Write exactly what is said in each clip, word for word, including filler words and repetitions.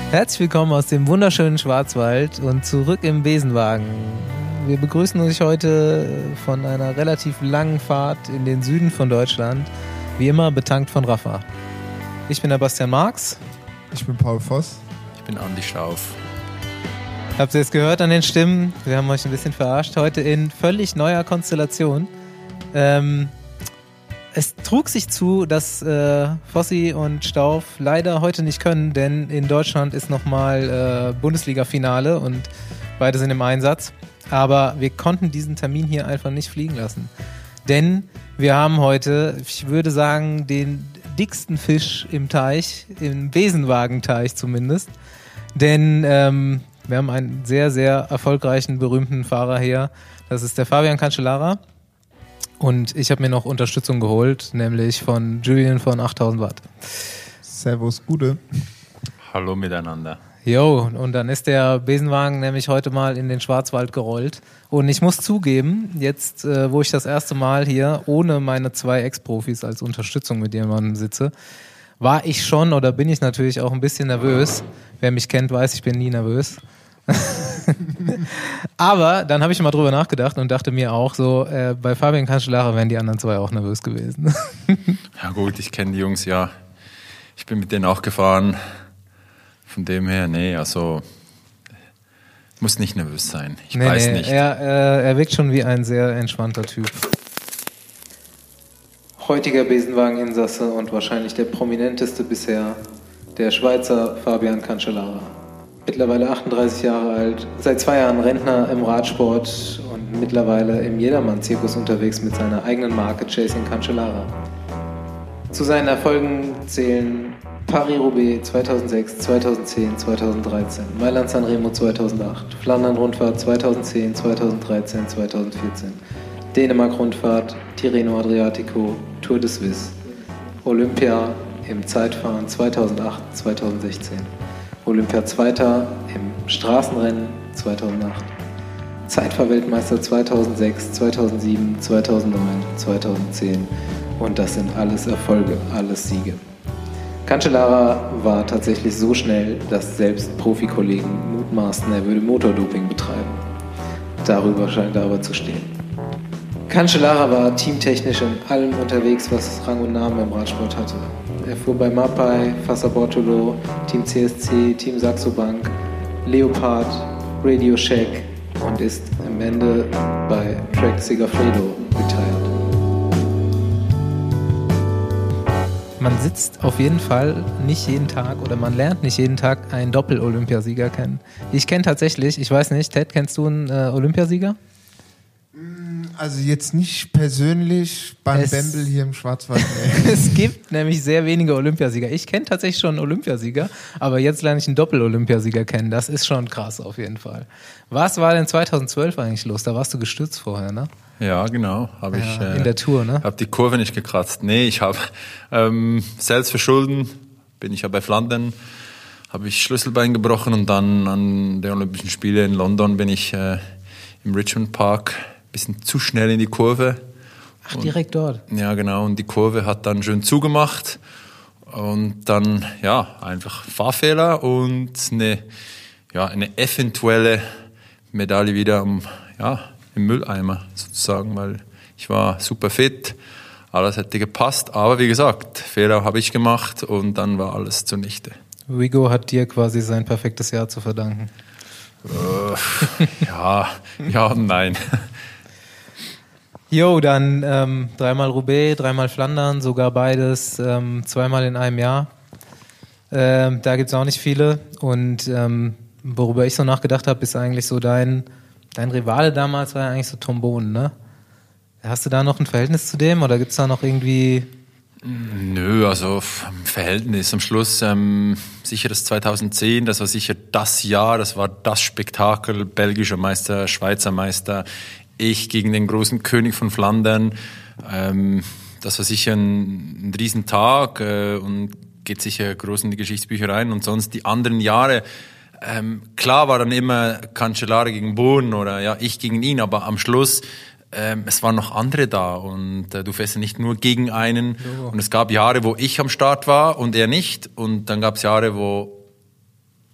Herzlich willkommen aus dem wunderschönen Schwarzwald und zurück im Besenwagen. Wir begrüßen euch heute von einer relativ langen Fahrt in den Süden von Deutschland, wie immer betankt von Rafa. Ich bin der Bastian Marx. Ich bin Paul Voss. Ich bin Andi Stauf. Habt ihr es gehört an den Stimmen? Wir haben euch ein bisschen verarscht. Heute in völlig neuer Konstellation. Ähm, es trug sich zu, dass äh, Vossi und Stauf leider heute nicht können, denn in Deutschland ist nochmal äh, Bundesliga-Finale und beide sind im Einsatz. Aber wir konnten diesen Termin hier einfach nicht fliegen lassen. Denn wir haben heute, ich würde sagen, den dicksten Fisch im Teich, im Besenwagenteich zumindest. Denn ähm, wir haben einen sehr, sehr erfolgreichen, berühmten Fahrer hier. Das ist der Fabian Cancellara. Und ich habe mir noch Unterstützung geholt, nämlich von Julian von achttausend Watt. Servus, Gude. Hallo miteinander. Jo, und dann ist der Besenwagen nämlich heute mal in den Schwarzwald gerollt. Und ich muss zugeben, jetzt, äh, wo ich das erste Mal hier ohne meine zwei Ex-Profis als Unterstützung mit jemandem sitze, war ich schon oder bin ich natürlich auch ein bisschen nervös. Wer mich kennt, weiß, ich bin nie nervös. Aber dann habe ich mal drüber nachgedacht und dachte mir auch so, äh, bei Fabian Cancellara wären die anderen zwei auch nervös gewesen. Ja gut, ich kenne die Jungs ja. Ich bin mit denen auch gefahren. Von dem her, nee, also muss nicht nervös sein. Ich nee, weiß nee, nicht. Er, äh, er wirkt schon wie ein sehr entspannter Typ. Heutiger Besenwagen-Insasse und wahrscheinlich der prominenteste bisher, der Schweizer Fabian Cancellara. Mittlerweile achtunddreißig Jahre alt, seit zwei Jahren Rentner im Radsport und mittlerweile im Jedermann-Zirkus unterwegs mit seiner eigenen Marke Chasing Cancellara. Zu seinen Erfolgen zählen Paris-Roubaix zweitausendsechs, zweitausendzehn, zweitausenddreizehn, Mailand-Sanremo zweitausendacht, Flandern-Rundfahrt zweitausendzehn, zweitausenddreizehn, zweitausendvierzehn, Dänemark-Rundfahrt, Tirreno-Adriatico, Tour de Suisse, Olympia im Zeitfahren zweitausendacht, zweitausendsechzehn, Olympia-Zweiter im Straßenrennen zweitausendacht, Zeitfahrweltmeister zweitausendsechs, zweitausendsieben, zweitausendneun, zweitausendzehn und das sind alles Erfolge, alles Siege. Cancellara war tatsächlich so schnell, dass selbst Profikollegen mutmaßten, er würde Motordoping betreiben. Darüber scheint er aber zu stehen. Cancellara war teamtechnisch in allem unterwegs, was Rang und Namen im Radsport hatte. Er fuhr bei Mapai, Fassa Bortolo, Team C S C, Team Saxo Bank, Leopard, Radio Shack und ist am Ende bei Trek Segafredo retired. Man sitzt auf jeden Fall nicht jeden Tag oder man lernt nicht jeden Tag einen Doppel-Olympiasieger kennen. Ich kenne tatsächlich, ich weiß nicht, Ted, kennst du einen äh, Olympiasieger? Also jetzt nicht persönlich beim es, Bembel hier im Schwarzwald. Nee. Es gibt nämlich sehr wenige Olympiasieger. Ich kenne tatsächlich schon einen Olympiasieger, aber jetzt lerne ich einen Doppel-Olympiasieger kennen. Das ist schon krass auf jeden Fall. Was war denn zweitausendzwölf eigentlich los? Da warst du gestürzt vorher, ne? Ja, genau. Hab ja, ich, äh, in der Tour, ne? Hab die Kurve nicht gekratzt. Nee, ich habe ähm, selbst verschulden, bin ich ja bei Flandern, habe ich Schlüsselbein gebrochen und dann an den Olympischen Spielen in London bin ich äh, im Richmond Park ein bisschen zu schnell in die Kurve. Ach, und, direkt dort? Ja, genau. Und die Kurve hat dann schön zugemacht und dann, ja, einfach Fahrfehler und eine, ja, eine eventuelle Medaille wieder am, ja, im Mülleimer sozusagen, weil ich war super fit, alles hätte gepasst, aber wie gesagt, Fehler habe ich gemacht und dann war alles zunichte. Rigo hat dir quasi sein perfektes Jahr zu verdanken. Äh, ja, ja und nein. Jo, dann ähm, dreimal Roubaix, dreimal Flandern, sogar beides, ähm, zweimal in einem Jahr. Ähm, da gibt es auch nicht viele und ähm, worüber ich so nachgedacht habe, ist eigentlich so dein Dein Rivale damals war ja eigentlich so Trombon, ne? Hast du da noch ein Verhältnis zu dem oder gibt es da noch irgendwie... Nö, also Verhältnis am Schluss, ähm, sicher das zweitausendzehn, das war sicher das Jahr, das war das Spektakel, belgischer Meister, Schweizer Meister, ich gegen den großen König von Flandern, ähm, das war sicher ein, ein Riesentag äh, und geht sicher groß in die Geschichtsbücher rein und sonst die anderen Jahre, Ähm, klar war dann immer Cancellara gegen Bohn oder ja ich gegen ihn, aber am Schluss ähm, es waren noch andere da und äh, du fährst ja nicht nur gegen einen oh. Und es gab Jahre, wo ich am Start war und er nicht und dann gab es Jahre, wo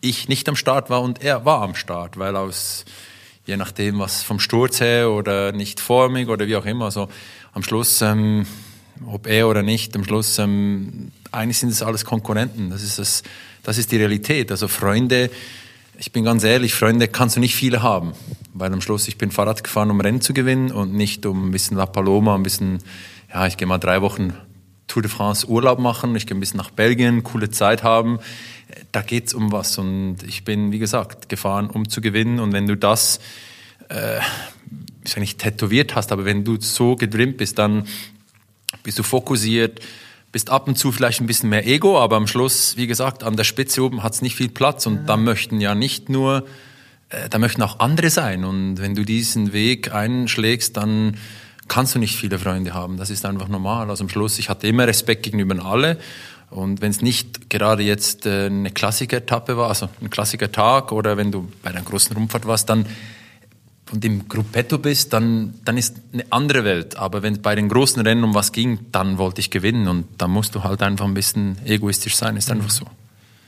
ich nicht am Start war und er war am Start, weil aus, je nachdem, was vom Sturz her oder nicht formig oder wie auch immer, also am Schluss, ähm, ob er oder nicht, am Schluss, ähm, eigentlich sind es alles Konkurrenten, das ist das, das ist die Realität, also Freunde, ich bin ganz ehrlich, Freunde kannst du nicht viele haben, weil am Schluss, ich bin Fahrrad gefahren, um Rennen zu gewinnen und nicht um ein bisschen La Paloma, ein bisschen, ja, ich gehe mal drei Wochen Tour de France Urlaub machen, ich gehe ein bisschen nach Belgien, coole Zeit haben, da geht's um was und ich bin, wie gesagt, gefahren, um zu gewinnen und wenn du das, äh, ich sage nicht tätowiert hast, aber wenn du so gedrimmt bist, dann bist du fokussiert, bist ab und zu vielleicht ein bisschen mehr Ego, aber am Schluss, wie gesagt, an der Spitze oben hat's nicht viel Platz und ja. da möchten ja nicht nur, äh, da möchten auch andere sein und wenn du diesen Weg einschlägst, dann kannst du nicht viele Freunde haben, das ist einfach normal. Also am Schluss, ich hatte immer Respekt gegenüber alle und wenn es nicht gerade jetzt äh, eine Klassiker-Etappe war, also ein Klassiker-Tag oder wenn du bei einer großen Rundfahrt warst, dann und im Gruppetto bist, dann, dann ist eine andere Welt. Aber wenn es bei den großen Rennen um was ging, dann wollte ich gewinnen. Und da musst du halt einfach ein bisschen egoistisch sein. Ist einfach so.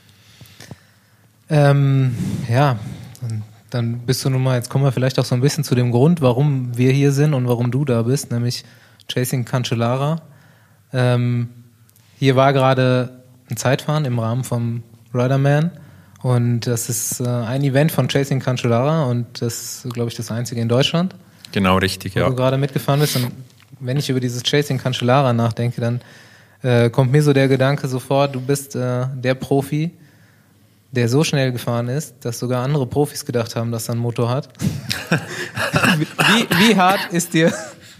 Ähm, ja, dann bist du nun mal, jetzt kommen wir vielleicht auch so ein bisschen zu dem Grund, warum wir hier sind und warum du da bist, nämlich Chasing Cancellara. Ähm, hier war gerade ein Zeitfahren im Rahmen vom Riderman. Und das ist äh, ein Event von Chasing Cancellara und das ist, glaube ich, das einzige in Deutschland. Genau, richtig, wo ja. du gerade mitgefahren bist. Und wenn ich über dieses Chasing Cancellara nachdenke, dann äh, kommt mir so der Gedanke sofort, du bist äh, der Profi, der so schnell gefahren ist, dass sogar andere Profis gedacht haben, dass er einen Motor hat. wie, wie hart ist dir,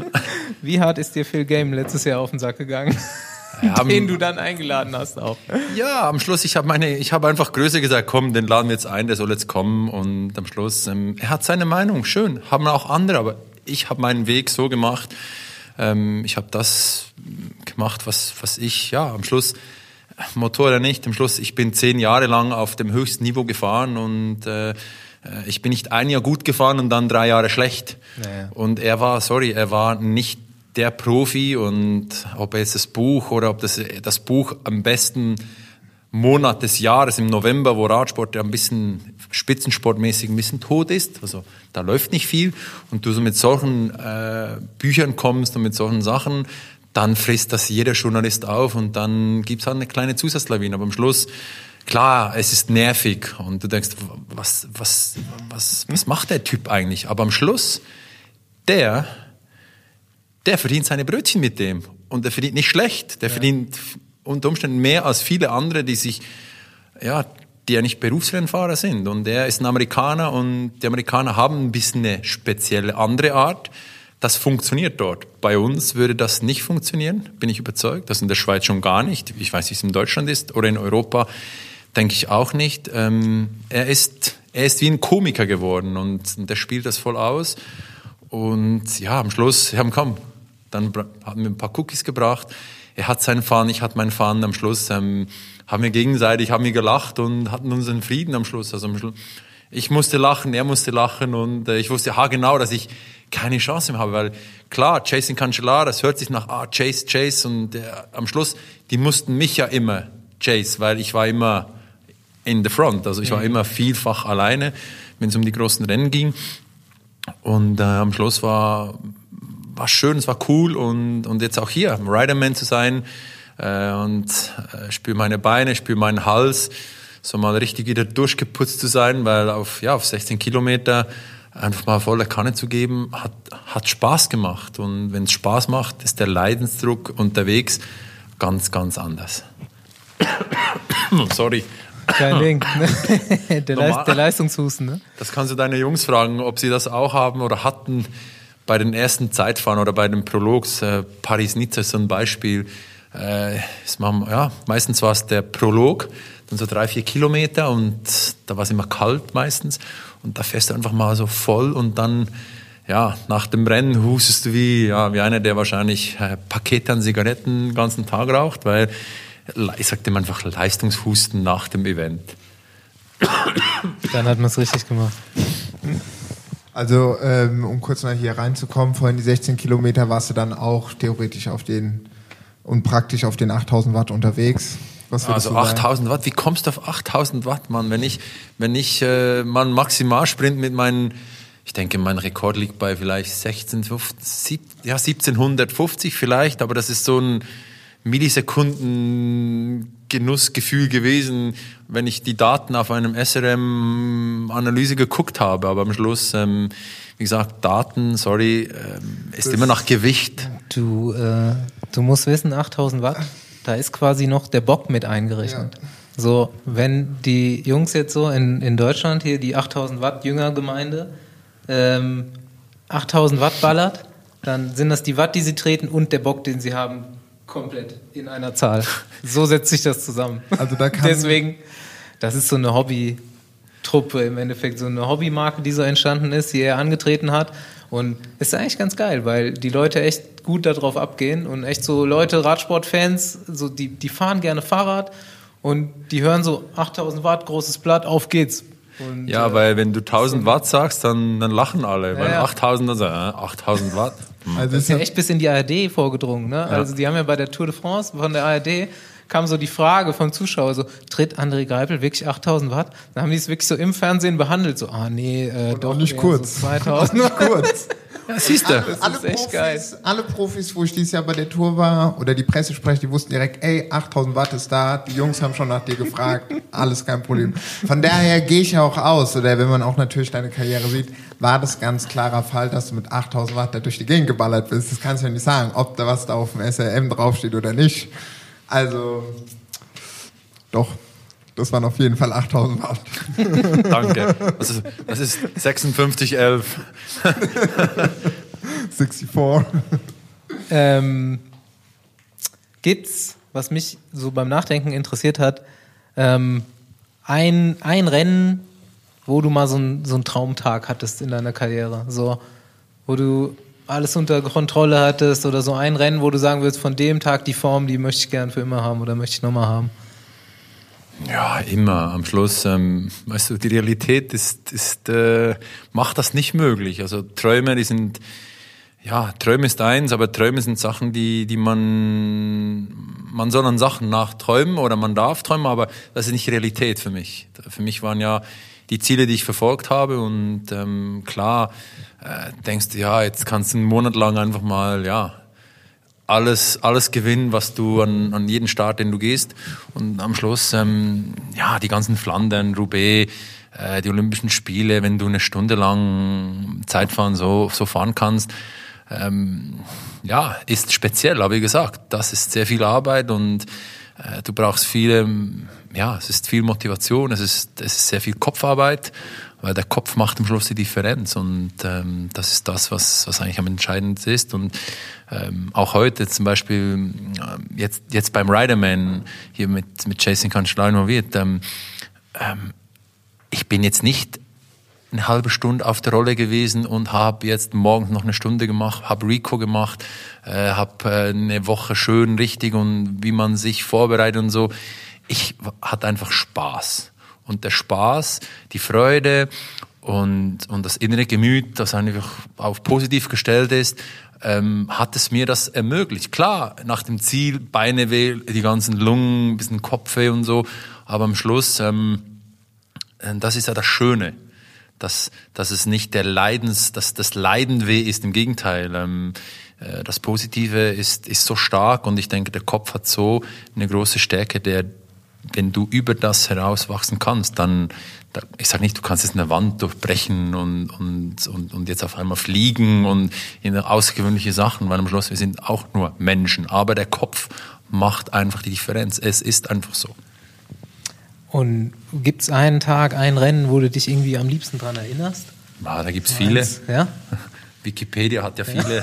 wie hart ist dir Phil Game letztes Jahr auf den Sack gegangen? Ja, den du dann eingeladen hast auch. Ja, am Schluss, ich habe meine, ich habe einfach größer gesagt, komm, den laden wir jetzt ein, der soll jetzt kommen und am Schluss, ähm, er hat seine Meinung, schön, haben auch andere, aber ich habe meinen Weg so gemacht, ähm, ich habe das gemacht, was, was ich, ja, am Schluss, Motor oder nicht, am Schluss, ich bin zehn Jahre lang auf dem höchsten Niveau gefahren und äh, ich bin nicht ein Jahr gut gefahren und dann drei Jahre schlecht. Naja. Und er war, sorry, er war nicht der Profi und ob er jetzt das Buch oder ob das, das Buch am besten Monat des Jahres im November, wo Radsport ja ein bisschen spitzensportmäßig ein bisschen tot ist, also da läuft nicht viel und du so mit solchen äh, Büchern kommst und mit solchen Sachen, dann frisst das jeder Journalist auf und dann gibt's halt eine kleine Zusatzlawine, aber am Schluss, klar, es ist nervig und du denkst, was, was, was, was macht der Typ eigentlich? Aber am Schluss, der der verdient seine Brötchen mit dem. Und der verdient nicht schlecht. Der ja. verdient unter Umständen mehr als viele andere, die sich, ja, die ja nicht Berufsrennfahrer sind. Und er ist ein Amerikaner und die Amerikaner haben ein bisschen eine spezielle andere Art. Das funktioniert dort. Bei uns würde das nicht funktionieren, bin ich überzeugt. Das in der Schweiz schon gar nicht. Ich weiß nicht, wie es in Deutschland ist oder in Europa, denke ich auch nicht. Ähm, er ist, er ist wie ein Komiker geworden und, und der spielt das voll aus. Und ja, am Schluss, wir haben komm, dann haben wir ein paar Cookies gebracht. Er hat seinen Fahren, ich hatte meinen Fahren. Am Schluss ähm, haben wir gegenseitig, haben wir gelacht und hatten unseren Frieden am Schluss. Also am Schluss, ich musste lachen, er musste lachen und äh, ich wusste haargenau, dass ich keine Chance mehr habe, weil klar, Chasing Cancellara, das hört sich nach ah, Chase, Chase und äh, am Schluss, die mussten mich ja immer chase, weil ich war immer in the front, also ich war immer vielfach alleine, wenn es um die großen Rennen ging. Und äh, am Schluss war war schön, es war cool und und jetzt auch hier im Riderman zu sein äh, und äh, spüre meine Beine, spüre meinen Hals, so mal richtig wieder durchgeputzt zu sein, weil auf ja auf sechzehn Kilometer einfach mal voller Kanne zu geben, hat hat Spaß gemacht und wenn es Spaß macht, ist der Leidensdruck unterwegs ganz ganz anders. Sorry. Kein Ding. der, Leist, der Leistungshusten, ne? Das kannst du deine Jungs fragen, ob sie das auch haben oder hatten bei den ersten Zeitfahren oder bei den Prologs. Äh, Paris-Nizza ist so ein Beispiel. Äh, machen, ja, meistens war es der Prolog, dann so drei, vier Kilometer und da war es immer kalt meistens. Und da fährst du einfach mal so voll und dann, ja, nach dem Rennen hustest du wie, ja, wie einer, der wahrscheinlich äh, Pakete an Zigaretten den ganzen Tag raucht, weil ich sag dem einfach Leistungshusten nach dem Event. Dann hat man es richtig gemacht. Also, ähm, um kurz mal hier reinzukommen, vorhin die sechzehn Kilometer warst du dann auch theoretisch auf den und praktisch auf den achttausend Watt unterwegs. Was also achttausend Watt, wie kommst du auf achttausend Watt, Mann? Wenn ich, wenn ich äh, mal einen Maximalsprint mit meinen, ich denke, mein Rekord liegt bei vielleicht sechzehn, fünfzehn, siebzehn, ja, siebzehnhundertfünfzig vielleicht, aber das ist so ein Millisekunden-Genussgefühl gewesen, wenn ich die Daten auf einem S R M-Analyse geguckt habe. Aber am Schluss, ähm, wie gesagt, Daten, sorry, ähm, ist das immer nach Gewicht. Du, äh, du musst wissen, achttausend Watt, da ist quasi noch der Bock mit eingerechnet. Ja. So, wenn die Jungs jetzt so in, in Deutschland hier, die achttausend Watt Jüngergemeinde, ähm, achttausend Watt ballert, dann sind das die Watt, die sie treten und der Bock, den sie haben, komplett in einer Zahl. So setzt sich das zusammen. Also da kann Deswegen, das ist so eine Hobby-Truppe im Endeffekt, so eine Hobbymarke, die so entstanden ist, die er angetreten hat. Und ist eigentlich ganz geil, weil die Leute echt gut darauf abgehen und echt so Leute, Radsportfans, so die, die fahren gerne Fahrrad und die hören so achttausend Watt, großes Blatt, auf geht's. Und, ja, äh, weil wenn du tausend Watt sagst, dann, dann lachen alle. Ja, weil ja. achttausend, dann sagen, äh, achttausend Watt. Hm. Also das ist ja echt bis in die A R D vorgedrungen. Ne? Ja. Also die haben ja bei der Tour de France von der A R D kam so die Frage vom Zuschauer so, tritt André Greipel wirklich achttausend Watt? Dann haben die es wirklich so im Fernsehen behandelt, so, ah nee, äh, doch nicht kurz. So zweitausend nicht kurz. Ja, siehst du. Alle, alle, Profis, alle Profis, wo ich dieses Jahr bei der Tour war, oder die Pressesprecher, die wussten direkt, ey, achttausend Watt ist da, die Jungs haben schon nach dir gefragt, alles kein Problem. Von daher gehe ich auch aus, oder wenn man auch natürlich deine Karriere sieht, war das ganz klarer Fall, dass du mit achttausend Watt da durch die Gegend geballert bist. Das kannst du ja nicht sagen, ob da was da auf dem S R M draufsteht oder nicht. Also, doch. Das waren auf jeden Fall achttausend Watt. Danke. Das ist, das ist sechsundfünfzig elf. vierundsechzig. Ähm, gibt's, was mich so beim Nachdenken interessiert hat, ähm, ein, ein Rennen, wo du mal so, ein, so einen Traumtag hattest in deiner Karriere? So, wo du alles unter Kontrolle hattest oder so ein Rennen, wo du sagen würdest, von dem Tag die Form, die möchte ich gern für immer haben oder möchte ich nochmal haben? Ja, immer. Am Schluss, ähm, weißt du, die Realität ist, ist äh, macht das nicht möglich. Also Träume, die sind, ja, Träume ist eins, aber Träume sind Sachen, die, die man, man soll an Sachen nachträumen oder man darf träumen, aber das ist nicht Realität für mich. Für mich waren ja die Ziele, die ich verfolgt habe und ähm, klar äh, denkst du, ja, jetzt kannst du einen Monat lang einfach mal, ja, alles, alles gewinnen, was du an, an jeden Start, den du gehst. Und am Schluss, ähm, ja, die ganzen Flandern, Roubaix, äh, die Olympischen Spiele, wenn du eine Stunde lang Zeitfahren so, so fahren kannst, ähm, ja, ist speziell. Aber wie gesagt, das ist sehr viel Arbeit und äh, du brauchst viele, ja, es ist viel Motivation, es ist, es ist sehr viel Kopfarbeit, weil der Kopf macht am Schluss die Differenz und ähm, das ist das, was, was eigentlich am entscheidendsten ist. Und ähm, auch heute zum Beispiel, äh, jetzt, jetzt beim Riderman hier mit, mit Jason Cancellara involviert, ähm, ähm, ich bin jetzt nicht eine halbe Stunde auf der Rolle gewesen und habe jetzt morgens noch eine Stunde gemacht, habe Rico gemacht, äh, habe äh, eine Woche schön richtig und wie man sich vorbereitet und so. Ich hatte einfach Spaß. Und der Spaß, die Freude und, und das innere Gemüt, das einfach auf positiv gestellt ist, ähm, hat es mir das ermöglicht. Klar, nach dem Ziel, Beine weh, die ganzen Lungen, ein bisschen Kopfweh und so, aber am Schluss, ähm, das ist ja das Schöne, dass, dass es nicht der Leidens, dass das Leiden weh ist, im Gegenteil. Ähm, äh, das Positive ist, ist so stark und ich denke, der Kopf hat so eine große Stärke, der wenn du über das herauswachsen kannst, dann, ich sage nicht, du kannst jetzt eine Wand durchbrechen und, und, und, und jetzt auf einmal fliegen und in außergewöhnliche Sachen, weil am Schluss, wir sind auch nur Menschen, aber der Kopf macht einfach die Differenz. Es ist einfach so. Und gibt es einen Tag, ein Rennen, wo du dich irgendwie am liebsten dran erinnerst? Ja, da gibt es viele. Ja? Wikipedia hat ja viele.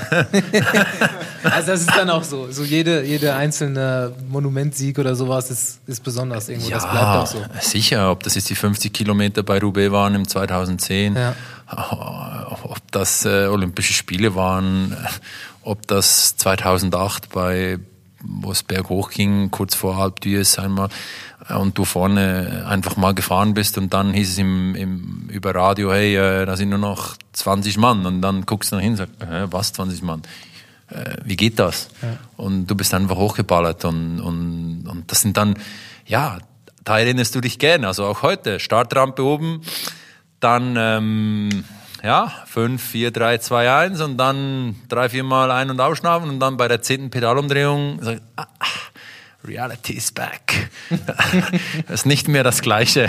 Also das ist dann auch so. So jede, jede einzelne Monumentsieg oder sowas ist, ist besonders irgendwo. Ja, das bleibt auch so. Sicher, ob das jetzt die fünfzig Kilometer bei Roubaix waren im zweitausendzehn, ja. Ob das äh, Olympische Spiele waren, ob das zweitausendacht bei, wo es berghoch ging, kurz vor Alpe d'Huez einmal, und du vorne einfach mal gefahren bist und dann hieß es im, im, über Radio, hey, äh, da sind nur noch zwanzig Mann und dann guckst du nach hin und sagst, äh, was, zwanzig Mann? Äh, wie geht das? Ja. Und du bist einfach hochgeballert und, und, und das sind dann, ja, da erinnerst du dich gerne. Also auch heute, Startrampe oben, dann ähm, ja, fünf, vier, drei, zwei, eins und dann drei, vier Mal ein- und ausschnaufen und dann bei der zehnten Pedalumdrehung sagen, ah, Reality is back. Das ist nicht mehr das Gleiche.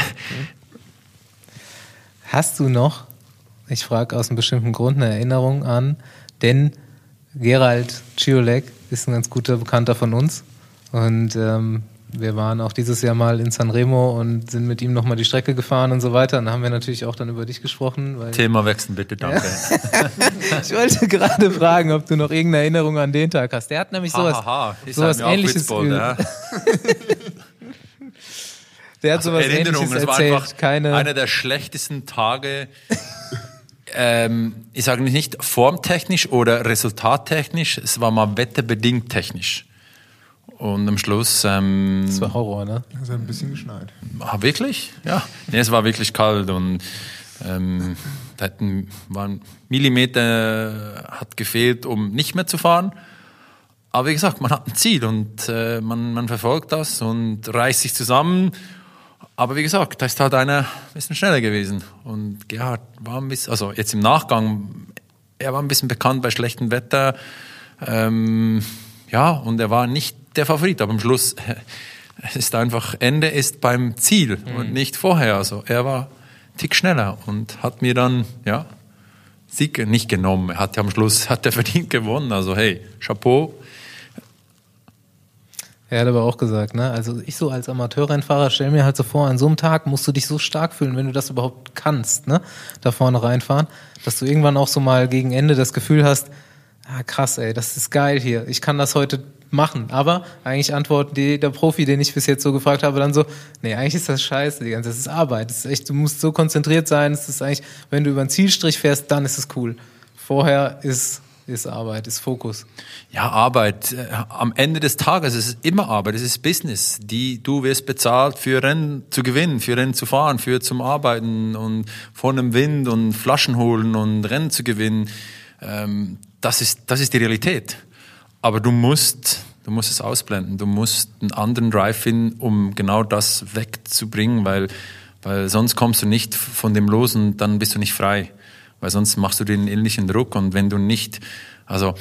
Hast du noch, ich frage aus einem bestimmten Grund, eine Erinnerung an, denn Gerald Ciolek ist ein ganz guter Bekannter von uns und ähm, wir waren auch dieses Jahr mal in Sanremo und sind mit ihm nochmal die Strecke gefahren und so weiter. Und da haben wir natürlich auch dann über dich gesprochen. Weil Thema wechseln bitte, danke. Ja. Ich wollte gerade fragen, ob du noch irgendeine Erinnerung an den Tag hast. Der hat nämlich sowas, ha, ha, ha. sowas Ähnliches. Ja. Der hat Also sowas Erinnerung, Ähnliches es war erzählt. einfach Keine einer der schlechtesten Tage, ähm, ich sage nicht formtechnisch oder resultattechnisch, es war mal wetterbedingt technisch. Und am Schluss... Ähm, das war Horror, ne? Es hat ein bisschen geschneit. Ah, wirklich? Ja. Nee, es war wirklich kalt und ähm, da hätten, war ein Millimeter hat gefehlt, um nicht mehr zu fahren. Aber wie gesagt, man hat ein Ziel und äh, man, man verfolgt das und reißt sich zusammen. Aber wie gesagt, da ist halt einer ein bisschen schneller gewesen. Und Gerhard war ein bisschen, also jetzt im Nachgang, er war ein bisschen bekannt bei schlechtem Wetter. Ähm, ja, und er war nicht der Favorit, aber am Schluss ist einfach, Ende ist beim Ziel mhm. und nicht vorher. Also er war ein Tick schneller und hat mir dann, ja, Sieg nicht genommen. Er hat ja am Schluss, hat er verdient gewonnen. Also hey, Chapeau. Er hat aber auch gesagt, ne, also ich so als Amateurrennfahrer stell mir halt so vor, an so einem Tag musst du dich so stark fühlen, wenn du das überhaupt kannst, ne, da vorne reinfahren, dass du irgendwann auch so mal gegen Ende das Gefühl hast, ah krass ey, das ist geil hier, ich kann das heute machen, aber eigentlich antwortet die, der Profi, den ich bis jetzt so gefragt habe, dann so, nee, eigentlich ist das scheiße, die ganze, das ist Arbeit, das ist echt, du musst so konzentriert sein, es ist eigentlich, wenn du über den Zielstrich fährst, dann ist es cool, vorher ist ist Arbeit, ist Fokus. Ja, Arbeit. Äh, am Ende des Tages ist es immer Arbeit, es ist Business. Die, du wirst bezahlt für Rennen zu gewinnen, für Rennen zu fahren, für zum Arbeiten und vor einem Wind und Flaschen holen und Rennen zu gewinnen. Ähm, das ist, das ist die Realität. Aber du musst, du musst es ausblenden. Du musst einen anderen Drive finden, um genau das wegzubringen, weil, weil sonst kommst du nicht von dem los und dann bist du nicht frei. Weil sonst machst du den ähnlichen Druck und wenn du nicht, also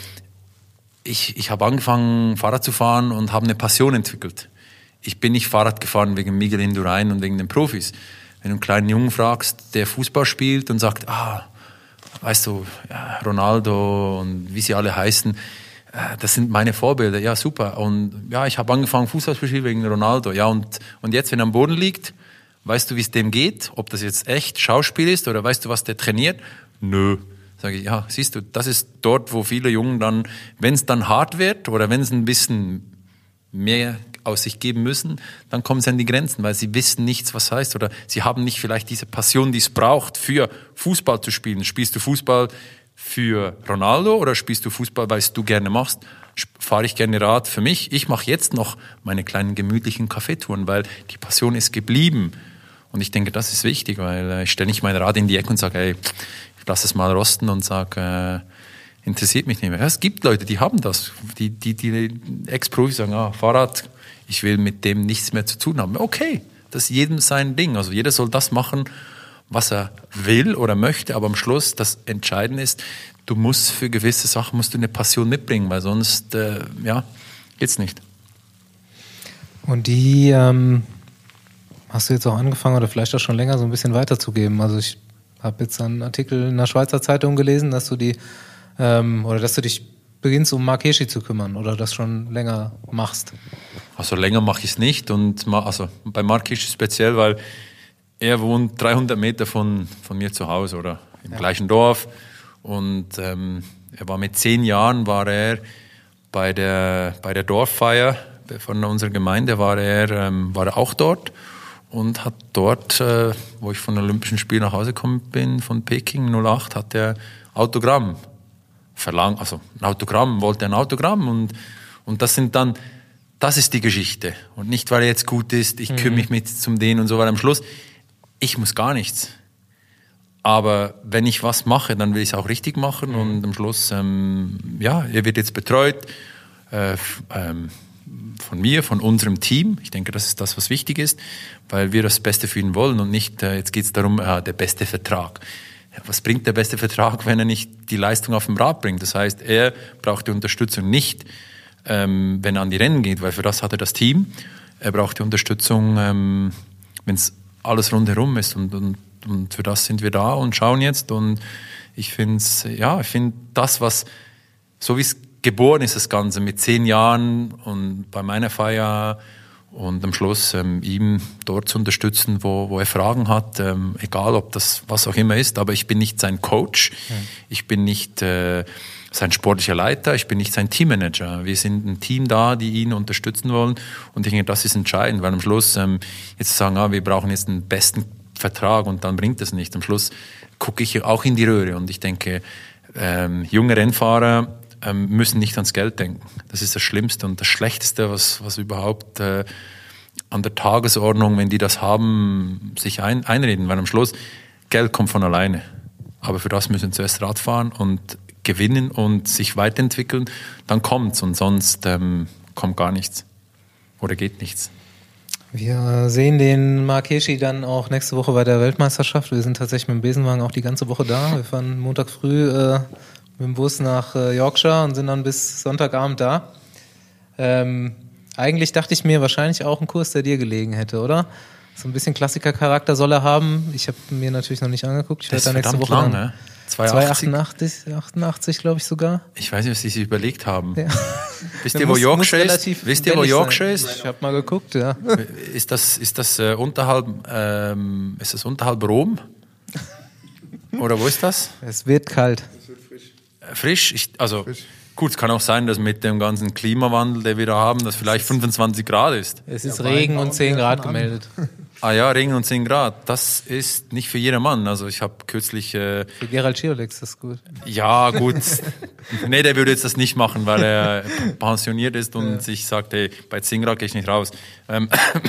ich, ich habe angefangen Fahrrad zu fahren und habe eine Passion entwickelt. Ich bin nicht Fahrrad gefahren wegen Miguel Indurain und wegen den Profis. Wenn du einen kleinen Jungen fragst, der Fußball spielt und sagt, ah, weißt du, ja, Ronaldo und wie sie alle heißen, das sind meine Vorbilder, ja super. Und ja, ich habe angefangen Fußball zu spielen wegen Ronaldo. Ja und, und jetzt, wenn er am Boden liegt, weißt du, wie es dem geht? Ob das jetzt echt Schauspiel ist oder weißt du, was der trainiert? Nö. Sage ich, ja, siehst du, das ist dort, wo viele Jungen dann, wenn es dann hart wird oder wenn sie ein bisschen mehr aus sich geben müssen, dann kommen sie an die Grenzen, weil sie wissen nichts, was heißt oder sie haben nicht vielleicht diese Passion, die es braucht, für Fußball zu spielen. Spielst du Fußball für Ronaldo oder spielst du Fußball, weil es du gerne machst? Fahre ich gerne Rad für mich. Ich mache jetzt noch meine kleinen gemütlichen Kaffeetouren, weil die Passion ist geblieben. Und ich denke, das ist wichtig, weil ich stelle nicht mein Rad in die Ecke und sage, ey, ich lasse es mal rosten und sage, äh, interessiert mich nicht mehr. Ja, es gibt Leute, die haben das. Die, die, die Ex-Profis sagen, ah, Fahrrad, ich will mit dem nichts mehr zu tun haben. Okay, das ist jedem sein Ding. Also jeder soll das machen, was er will oder möchte, aber am Schluss das Entscheidende ist, du musst für gewisse Sachen musst du eine Passion mitbringen, weil sonst äh, ja, geht's nicht. Und die ähm, hast du jetzt auch angefangen oder vielleicht auch schon länger so ein bisschen weiterzugeben. Also ich habe jetzt einen Artikel in einer Schweizer Zeitung gelesen, dass du die ähm, oder dass du dich beginnst, um Marc Hirschi zu kümmern oder das schon länger machst. Also länger mache ich es nicht und also bei Marc Hirschi speziell, weil er wohnt dreihundert Meter von, von mir zu Hause oder im ja. gleichen Dorf und ähm, er war mit zehn Jahren war er bei der bei der Dorffeier von unserer Gemeinde war er ähm, war er auch dort und hat dort, äh, wo ich von den Olympischen Spielen nach Hause gekommen bin von Peking null acht, hat er Autogramm verlangt, also ein Autogramm, wollte ein Autogramm und und das sind dann das ist die Geschichte und nicht weil er jetzt gut ist, ich mhm. kümmere mich mit zum den und so weiter am Schluss. Ich muss gar nichts. Aber wenn ich was mache, dann will ich es auch richtig machen. Mhm. Und am Schluss, ähm, ja, er wird jetzt betreut. Äh, ähm, von mir, von unserem Team. Ich denke, das ist das, was wichtig ist, weil wir das Beste für ihn wollen und nicht, äh, jetzt geht es darum, äh, der beste Vertrag. Ja, was bringt der beste Vertrag, wenn er nicht die Leistung auf dem Rad bringt? Das heißt, er braucht die Unterstützung nicht, ähm, wenn er an die Rennen geht, weil für das hat er das Team. Er braucht die Unterstützung, ähm, wenn es alles rundherum ist und, und, und für das sind wir da und schauen jetzt und ich finde es, ja, ich finde das, was, so wie es geboren ist, das Ganze mit zehn Jahren und bei meiner Feier und am Schluss ähm, ihm dort zu unterstützen, wo, wo er Fragen hat, ähm, egal ob das was auch immer ist, aber ich bin nicht sein Coach, mhm. ich bin nicht äh, sein sportlicher Leiter, ich bin nicht sein Teammanager. Wir sind ein Team da, die ihn unterstützen wollen und ich denke, das ist entscheidend, weil am Schluss ähm, jetzt zu sagen, ah, wir brauchen jetzt den besten Vertrag und dann bringt es nicht. Am Schluss gucke ich auch in die Röhre und ich denke, ähm, junge Rennfahrer ähm, müssen nicht ans Geld denken. Das ist das Schlimmste und das Schlechteste, was, was überhaupt äh, an der Tagesordnung, wenn die das haben, sich ein, einreden. Weil am Schluss, Geld kommt von alleine. Aber für das müssen sie zuerst Rad fahren und gewinnen und sich weiterentwickeln. Dann kommt's und sonst ähm, kommt gar nichts oder geht nichts. Wir sehen den Marc Hirschi dann auch nächste Woche bei der Weltmeisterschaft. Wir sind tatsächlich mit dem Besenwagen auch die ganze Woche da. Wir fahren Montag früh äh, mit dem Bus nach äh, Yorkshire und sind dann bis Sonntagabend da. Ähm, eigentlich dachte ich mir wahrscheinlich auch ein Kurs, der dir gelegen hätte, oder? So ein bisschen Klassikercharakter soll er haben. Ich habe mir natürlich noch nicht angeguckt. Ich das werde da nächste Woche lang, dann ne? zweihundertachtundachtzig, achtundachtzig glaube ich sogar. Ich weiß nicht, was sie sich überlegt haben. Ja. Wisst ihr, wo Yorkshire ist? Wisst ihr, wo Yorkshire ist? Ich habe mal geguckt, ja. Ist das, ist das äh, unterhalb, ähm, ist das unterhalb Rom? Oder wo ist das? Es wird kalt. Es wird frisch. Äh, frisch? Ich, also Frisch. Gut, es kann auch sein, dass mit dem ganzen Klimawandel, den wir da haben, dass vielleicht fünfundzwanzig Grad ist. Es ist Ja, Regen Wein und zehn bauen wir Grad schon an. gemeldet. Ah ja, Regen und zehn Grad. Das ist nicht für jedermann. Also ich habe kürzlich... Äh, Für Gerald Schiolex ist das gut. Ja, gut. Nee, der würde jetzt das nicht machen, weil er pensioniert ist und ja. sich sagt, hey, bei zehn Grad gehe ich nicht raus. Ähm,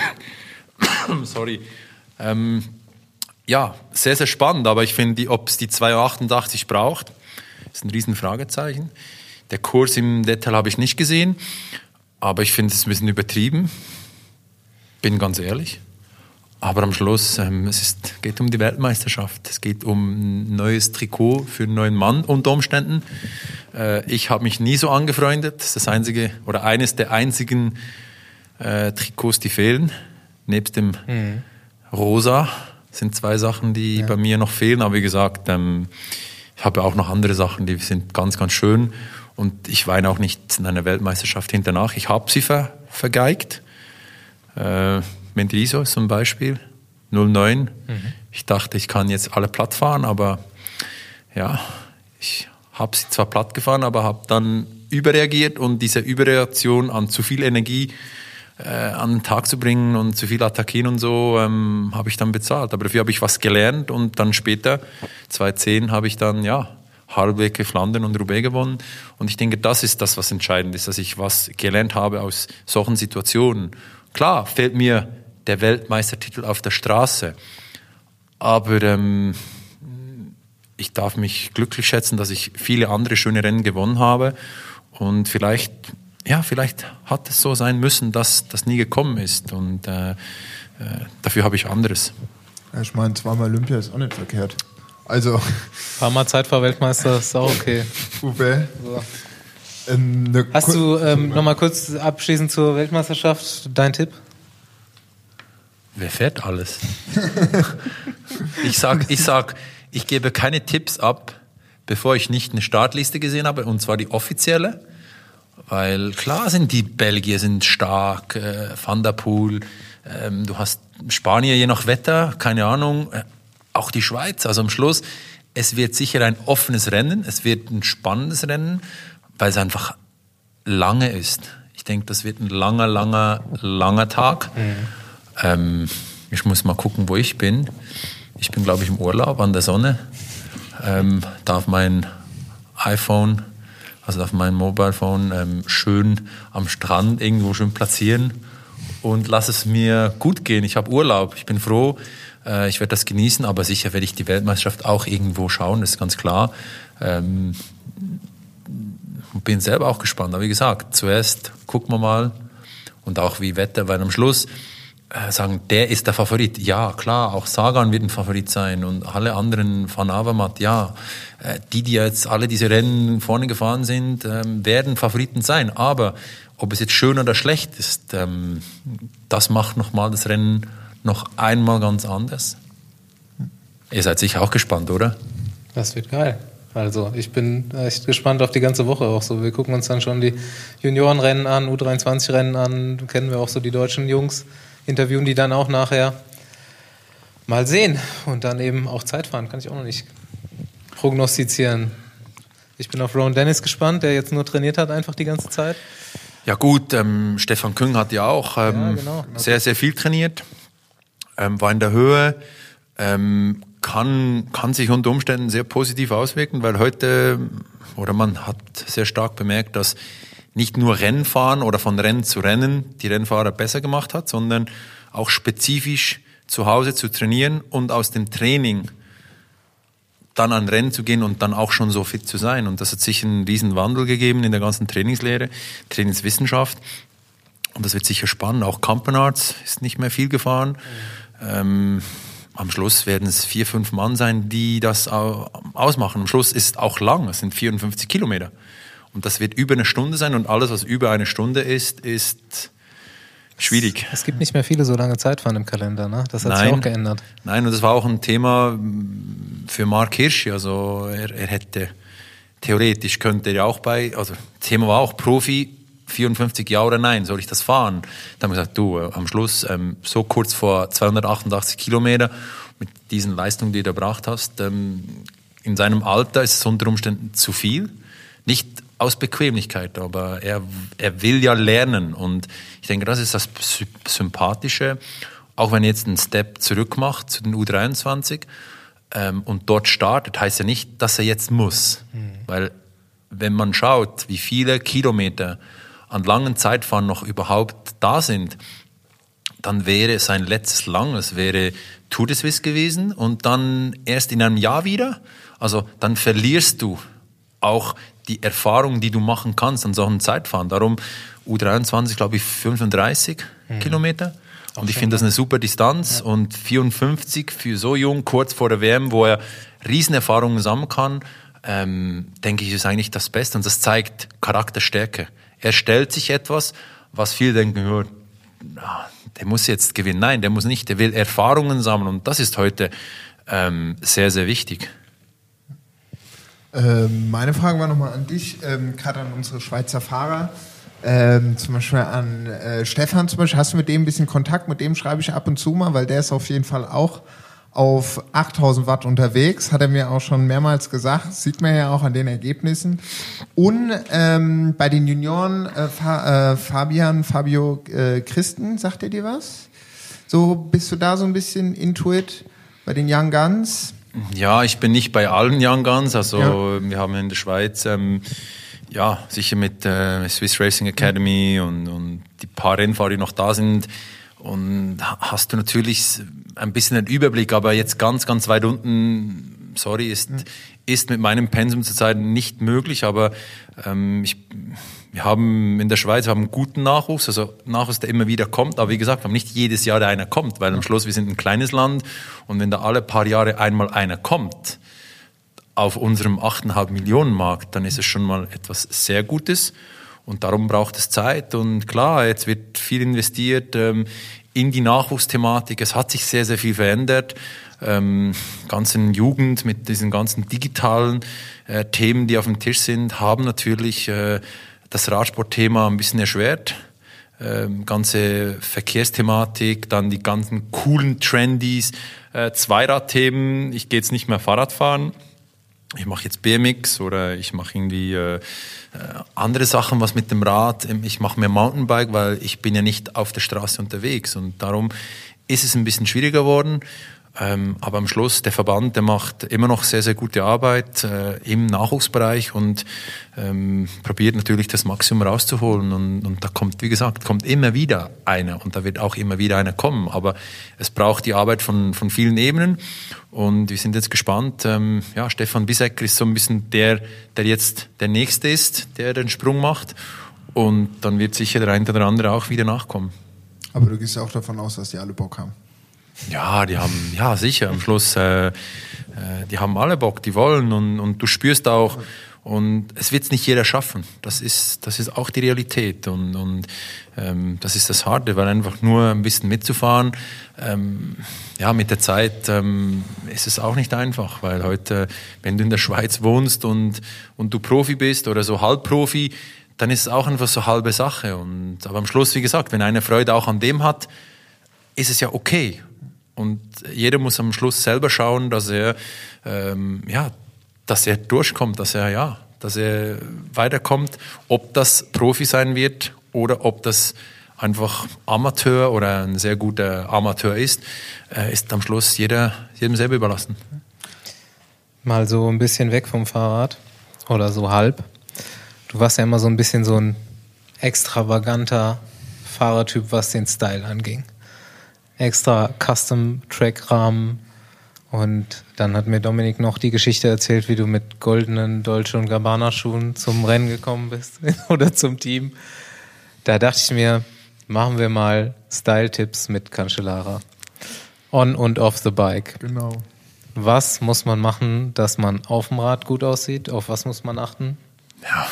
sorry. Ähm, ja, sehr, sehr spannend, aber ich finde, ob es die zwei achtundachtzig braucht, ist ein riesen Fragezeichen. Der Kurs im Detail habe ich nicht gesehen, aber ich finde es ein bisschen übertrieben. Bin ganz ehrlich. Aber am Schluss, ähm, es ist, geht um die Weltmeisterschaft. Es geht um ein neues Trikot für einen neuen Mann unter Umständen. Äh, ich habe mich nie so angefreundet. Das ist das einzige oder eines der einzigen äh, Trikots, die fehlen. Nebst dem mhm. Rosa sind zwei Sachen, die ja. bei mir noch fehlen. Aber wie gesagt, ähm, ich habe auch noch andere Sachen, die sind ganz, ganz schön. Und ich weine auch nicht in einer Weltmeisterschaft hinternach. Ich habe sie ver, vergeigt. Äh, Mendriso ist zum Beispiel, null neun. Mhm. Ich dachte, ich kann jetzt alle platt fahren, aber ja, ich habe sie zwar platt gefahren, aber habe dann überreagiert und diese Überreaktion an zu viel Energie äh, an den Tag zu bringen und zu viel attackieren und so, ähm, habe ich dann bezahlt. Aber dafür habe ich was gelernt und dann später, zweitausendzehn, habe ich dann, ja, Harelbeke, Flandern und Roubaix gewonnen. Und ich denke, das ist das, was entscheidend ist, dass ich was gelernt habe aus solchen Situationen. Klar, fehlt mir der Weltmeistertitel auf der Straße. Aber ähm, ich darf mich glücklich schätzen, dass ich viele andere schöne Rennen gewonnen habe. Und vielleicht, ja, vielleicht hat es so sein müssen, dass das nie gekommen ist. Und äh, äh, dafür habe ich anderes. Ja, ich meine, zweimal Olympia ist auch nicht verkehrt. Also. Ein paar Mal Zeitfahr-Weltmeister ist auch okay. Uwe. So. Ähm, Hast du ähm, nochmal kurz abschließend zur Weltmeisterschaft dein Tipp? Wer fährt alles? ich sag, ich sag, ich gebe keine Tipps ab, bevor ich nicht eine Startliste gesehen habe, und zwar die offizielle. Weil klar sind die Belgier sind stark, äh, Van der Poel, ähm, du hast Spanier je nach Wetter, keine Ahnung, äh, auch die Schweiz. Also am Schluss, es wird sicher ein offenes Rennen, es wird ein spannendes Rennen, weil es einfach lange ist. Ich denke, das wird ein langer, langer, langer Tag. Mhm. Ähm, ich muss mal gucken, wo ich bin. Ich bin, glaube ich, im Urlaub an der Sonne. Ähm, darf mein iPhone, also darf mein Mobilephone ähm, schön am Strand irgendwo schön platzieren und lass es mir gut gehen. Ich habe Urlaub, ich bin froh, äh, ich werde das genießen, aber sicher werde ich die Weltmeisterschaft auch irgendwo schauen, das ist ganz klar. Ähm, bin selber auch gespannt, aber wie gesagt, zuerst gucken wir mal und auch wie Wetter, weil am Schluss äh, sagen, der ist der Favorit. Ja, klar, auch Sagan wird ein Favorit sein und alle anderen, Van Avermaet, ja, äh, die, die jetzt alle diese Rennen vorne gefahren sind, äh, werden Favoriten sein. Aber ob es jetzt schön oder schlecht ist, ähm, das macht nochmal das Rennen noch einmal ganz anders. Ihr seid sicher auch gespannt, oder? Das wird geil. Also ich bin echt gespannt auf die ganze Woche auch so. Wir gucken uns dann schon die Juniorenrennen an, U dreiundzwanzig-Rennen an, kennen wir auch so die deutschen Jungs, interviewen die dann auch nachher. Mal sehen. Und dann eben auch Zeitfahren, kann ich auch noch nicht prognostizieren. Ich bin auf Rowan Dennis gespannt, der jetzt nur trainiert hat einfach die ganze Zeit. Ja gut, ähm, Stefan Küng hat ja auch ähm, ja, genau. sehr, sehr viel trainiert, ähm, war in der Höhe, ähm, kann, kann sich unter Umständen sehr positiv auswirken, weil heute, oder man hat sehr stark bemerkt, dass nicht nur Rennfahren oder von Rennen zu Rennen die Rennfahrer besser gemacht hat, sondern auch spezifisch zu Hause zu trainieren und aus dem Training dann an Rennen zu gehen und dann auch schon so fit zu sein. Und das hat sicher einen riesen Wandel gegeben in der ganzen Trainingslehre, Trainingswissenschaft. Und das wird sicher spannend. Auch Campenaerts ist nicht mehr viel gefahren. Mhm. Ähm, am Schluss werden es vier, fünf Mann sein, die das ausmachen. Am Schluss ist es auch lang, es sind vierundfünfzig Kilometer. Und das wird über eine Stunde sein und alles, was über eine Stunde ist, ist schwierig. Es gibt nicht mehr viele so lange Zeitfahren im Kalender, ne? Das hat Nein, sich auch geändert. Nein, und das war auch ein Thema für Mark Hirschi. Also er, er hätte, theoretisch könnte er ja auch bei, also das Thema war auch Profi, vierundfünfzig Jahre oder nein, soll ich das fahren? Da haben wir gesagt, du, am Schluss, ähm, so kurz vor zweihundertachtundachtzig Kilometer, mit diesen Leistungen, die du erbracht hast, ähm, in seinem Alter ist es unter Umständen zu viel. Nicht aus Bequemlichkeit, aber er, er will ja lernen und ich denke, das ist das Sympathische, auch wenn er jetzt einen Step zurück macht zu den U dreiundzwanzig ähm, und dort startet, heißt ja nicht, dass er jetzt muss, mhm. weil wenn man schaut, wie viele Kilometer an langen Zeitfahren noch überhaupt da sind, dann wäre sein letztes langes, wäre Tour de Suisse gewesen und dann erst in einem Jahr wieder, also dann verlierst du auch die Erfahrung, die du machen kannst an solchen Zeitfahren. Darum U dreiundzwanzig, glaube ich, fünfunddreißig mhm. Kilometer. Und ich finde das eine super Distanz. Ja. Und vierundfünfzig für so jung, kurz vor der W M, wo er Riesenerfahrungen sammeln kann, ähm, denke ich, ist eigentlich das Beste. Und das zeigt Charakterstärke. Er stellt sich etwas, was viele denken, oh, der muss jetzt gewinnen. Nein, der muss nicht. Der will Erfahrungen sammeln. Und das ist heute ähm, sehr, sehr wichtig. Ähm, meine Frage war nochmal an dich, ähm, gerade an unsere Schweizer Fahrer, ähm, zum Beispiel an äh, Stefan zum Beispiel. Hast du mit dem ein bisschen Kontakt? Mit dem schreibe ich ab und zu mal, weil der ist auf jeden Fall auch auf achttausend Watt unterwegs, hat er mir auch schon mehrmals gesagt, sieht man ja auch an den Ergebnissen. Und ähm, bei den Junioren, äh, Fa- äh, Fabian, Fabio äh, Christen, sagt er dir was? So, bist du da so ein bisschen intuit bei den Young Guns? Ja, ich bin nicht bei allen Young Guns, also ja. Wir haben in der Schweiz, ähm, ja, sicher mit äh, Swiss Racing Academy und, und die paar Rennfahrer, die noch da sind, und hast du natürlich ein bisschen einen Überblick, aber jetzt ganz, ganz weit unten, sorry, ist, mhm. ist mit meinem Pensum zurzeit nicht möglich, aber ähm, ich, wir haben in der Schweiz wir haben einen guten Nachwuchs, also Nachwuchs, der immer wieder kommt, aber wie gesagt, wir haben nicht jedes Jahr der einer kommt, weil am Schluss, wir sind ein kleines Land und wenn da alle paar Jahre einmal einer kommt, auf unserem acht Komma fünf Millionen Markt, dann ist es schon mal etwas sehr Gutes. Und darum braucht es Zeit. Und klar, jetzt wird viel investiert ähm, in die Nachwuchsthematik. Es hat sich sehr, sehr viel verändert. Ähm, ganzen Jugend mit diesen ganzen digitalen äh, Themen, die auf dem Tisch sind, haben natürlich äh, das Radsportthema ein bisschen erschwert. Ähm, ganze Verkehrsthematik, dann die ganzen coolen Trendys, äh, Zweiradthemen. Ich gehe jetzt nicht mehr Fahrrad fahren. Ich mache jetzt B M X oder ich mache irgendwie äh, andere Sachen, was mit dem Rad. Ich mache mehr Mountainbike, weil ich bin ja nicht auf der Straße unterwegs. Und darum ist es ein bisschen schwieriger geworden. Ähm, aber am Schluss, der Verband, der macht immer noch sehr, sehr gute Arbeit äh, im Nachwuchsbereich und ähm, probiert natürlich das Maximum rauszuholen. Und, und da kommt, wie gesagt, kommt immer wieder einer und da wird auch immer wieder einer kommen. Aber es braucht die Arbeit von, von vielen Ebenen und wir sind jetzt gespannt. Ähm, ja, Stefan Bissecker ist so ein bisschen der, der jetzt der Nächste ist, der den Sprung macht. Und dann wird sicher der eine oder andere auch wieder nachkommen. Aber du gehst ja auch davon aus, dass die alle Bock haben. Ja, die haben, ja sicher, am Schluss, äh, äh, die haben alle Bock, die wollen und, und du spürst auch, und es wird es nicht jeder schaffen. Das ist, das ist auch die Realität und, und ähm, das ist das Harte, weil einfach nur ein bisschen mitzufahren, ähm, ja, mit der Zeit ähm, ist es auch nicht einfach, weil heute, wenn du in der Schweiz wohnst und, und du Profi bist oder so Halbprofi, dann ist es auch einfach so halbe Sache. Und, aber am Schluss, wie gesagt, wenn einer Freude auch an dem hat, ist es ja okay. Und jeder muss am Schluss selber schauen, dass er, ähm, ja, dass er durchkommt, dass er, ja, dass er weiterkommt. Ob das Profi sein wird oder ob das einfach Amateur oder ein sehr guter Amateur ist, äh, ist am Schluss jeder, jedem selber überlassen. Mal so ein bisschen weg vom Fahrrad oder so halb. Du warst ja immer so ein bisschen so ein extravaganter Fahrertyp, was den Style anging. Extra Custom-Track-Rahmen. Und dann hat mir Dominik noch die Geschichte erzählt, wie du mit goldenen Dolce und Gabbana-Schuhen zum Rennen gekommen bist oder zum Team. Da dachte ich mir, machen wir mal Style-Tipps mit Cancellara. On und off the bike. Genau. Was muss man machen, dass man auf dem Rad gut aussieht? Auf was muss man achten? Ja.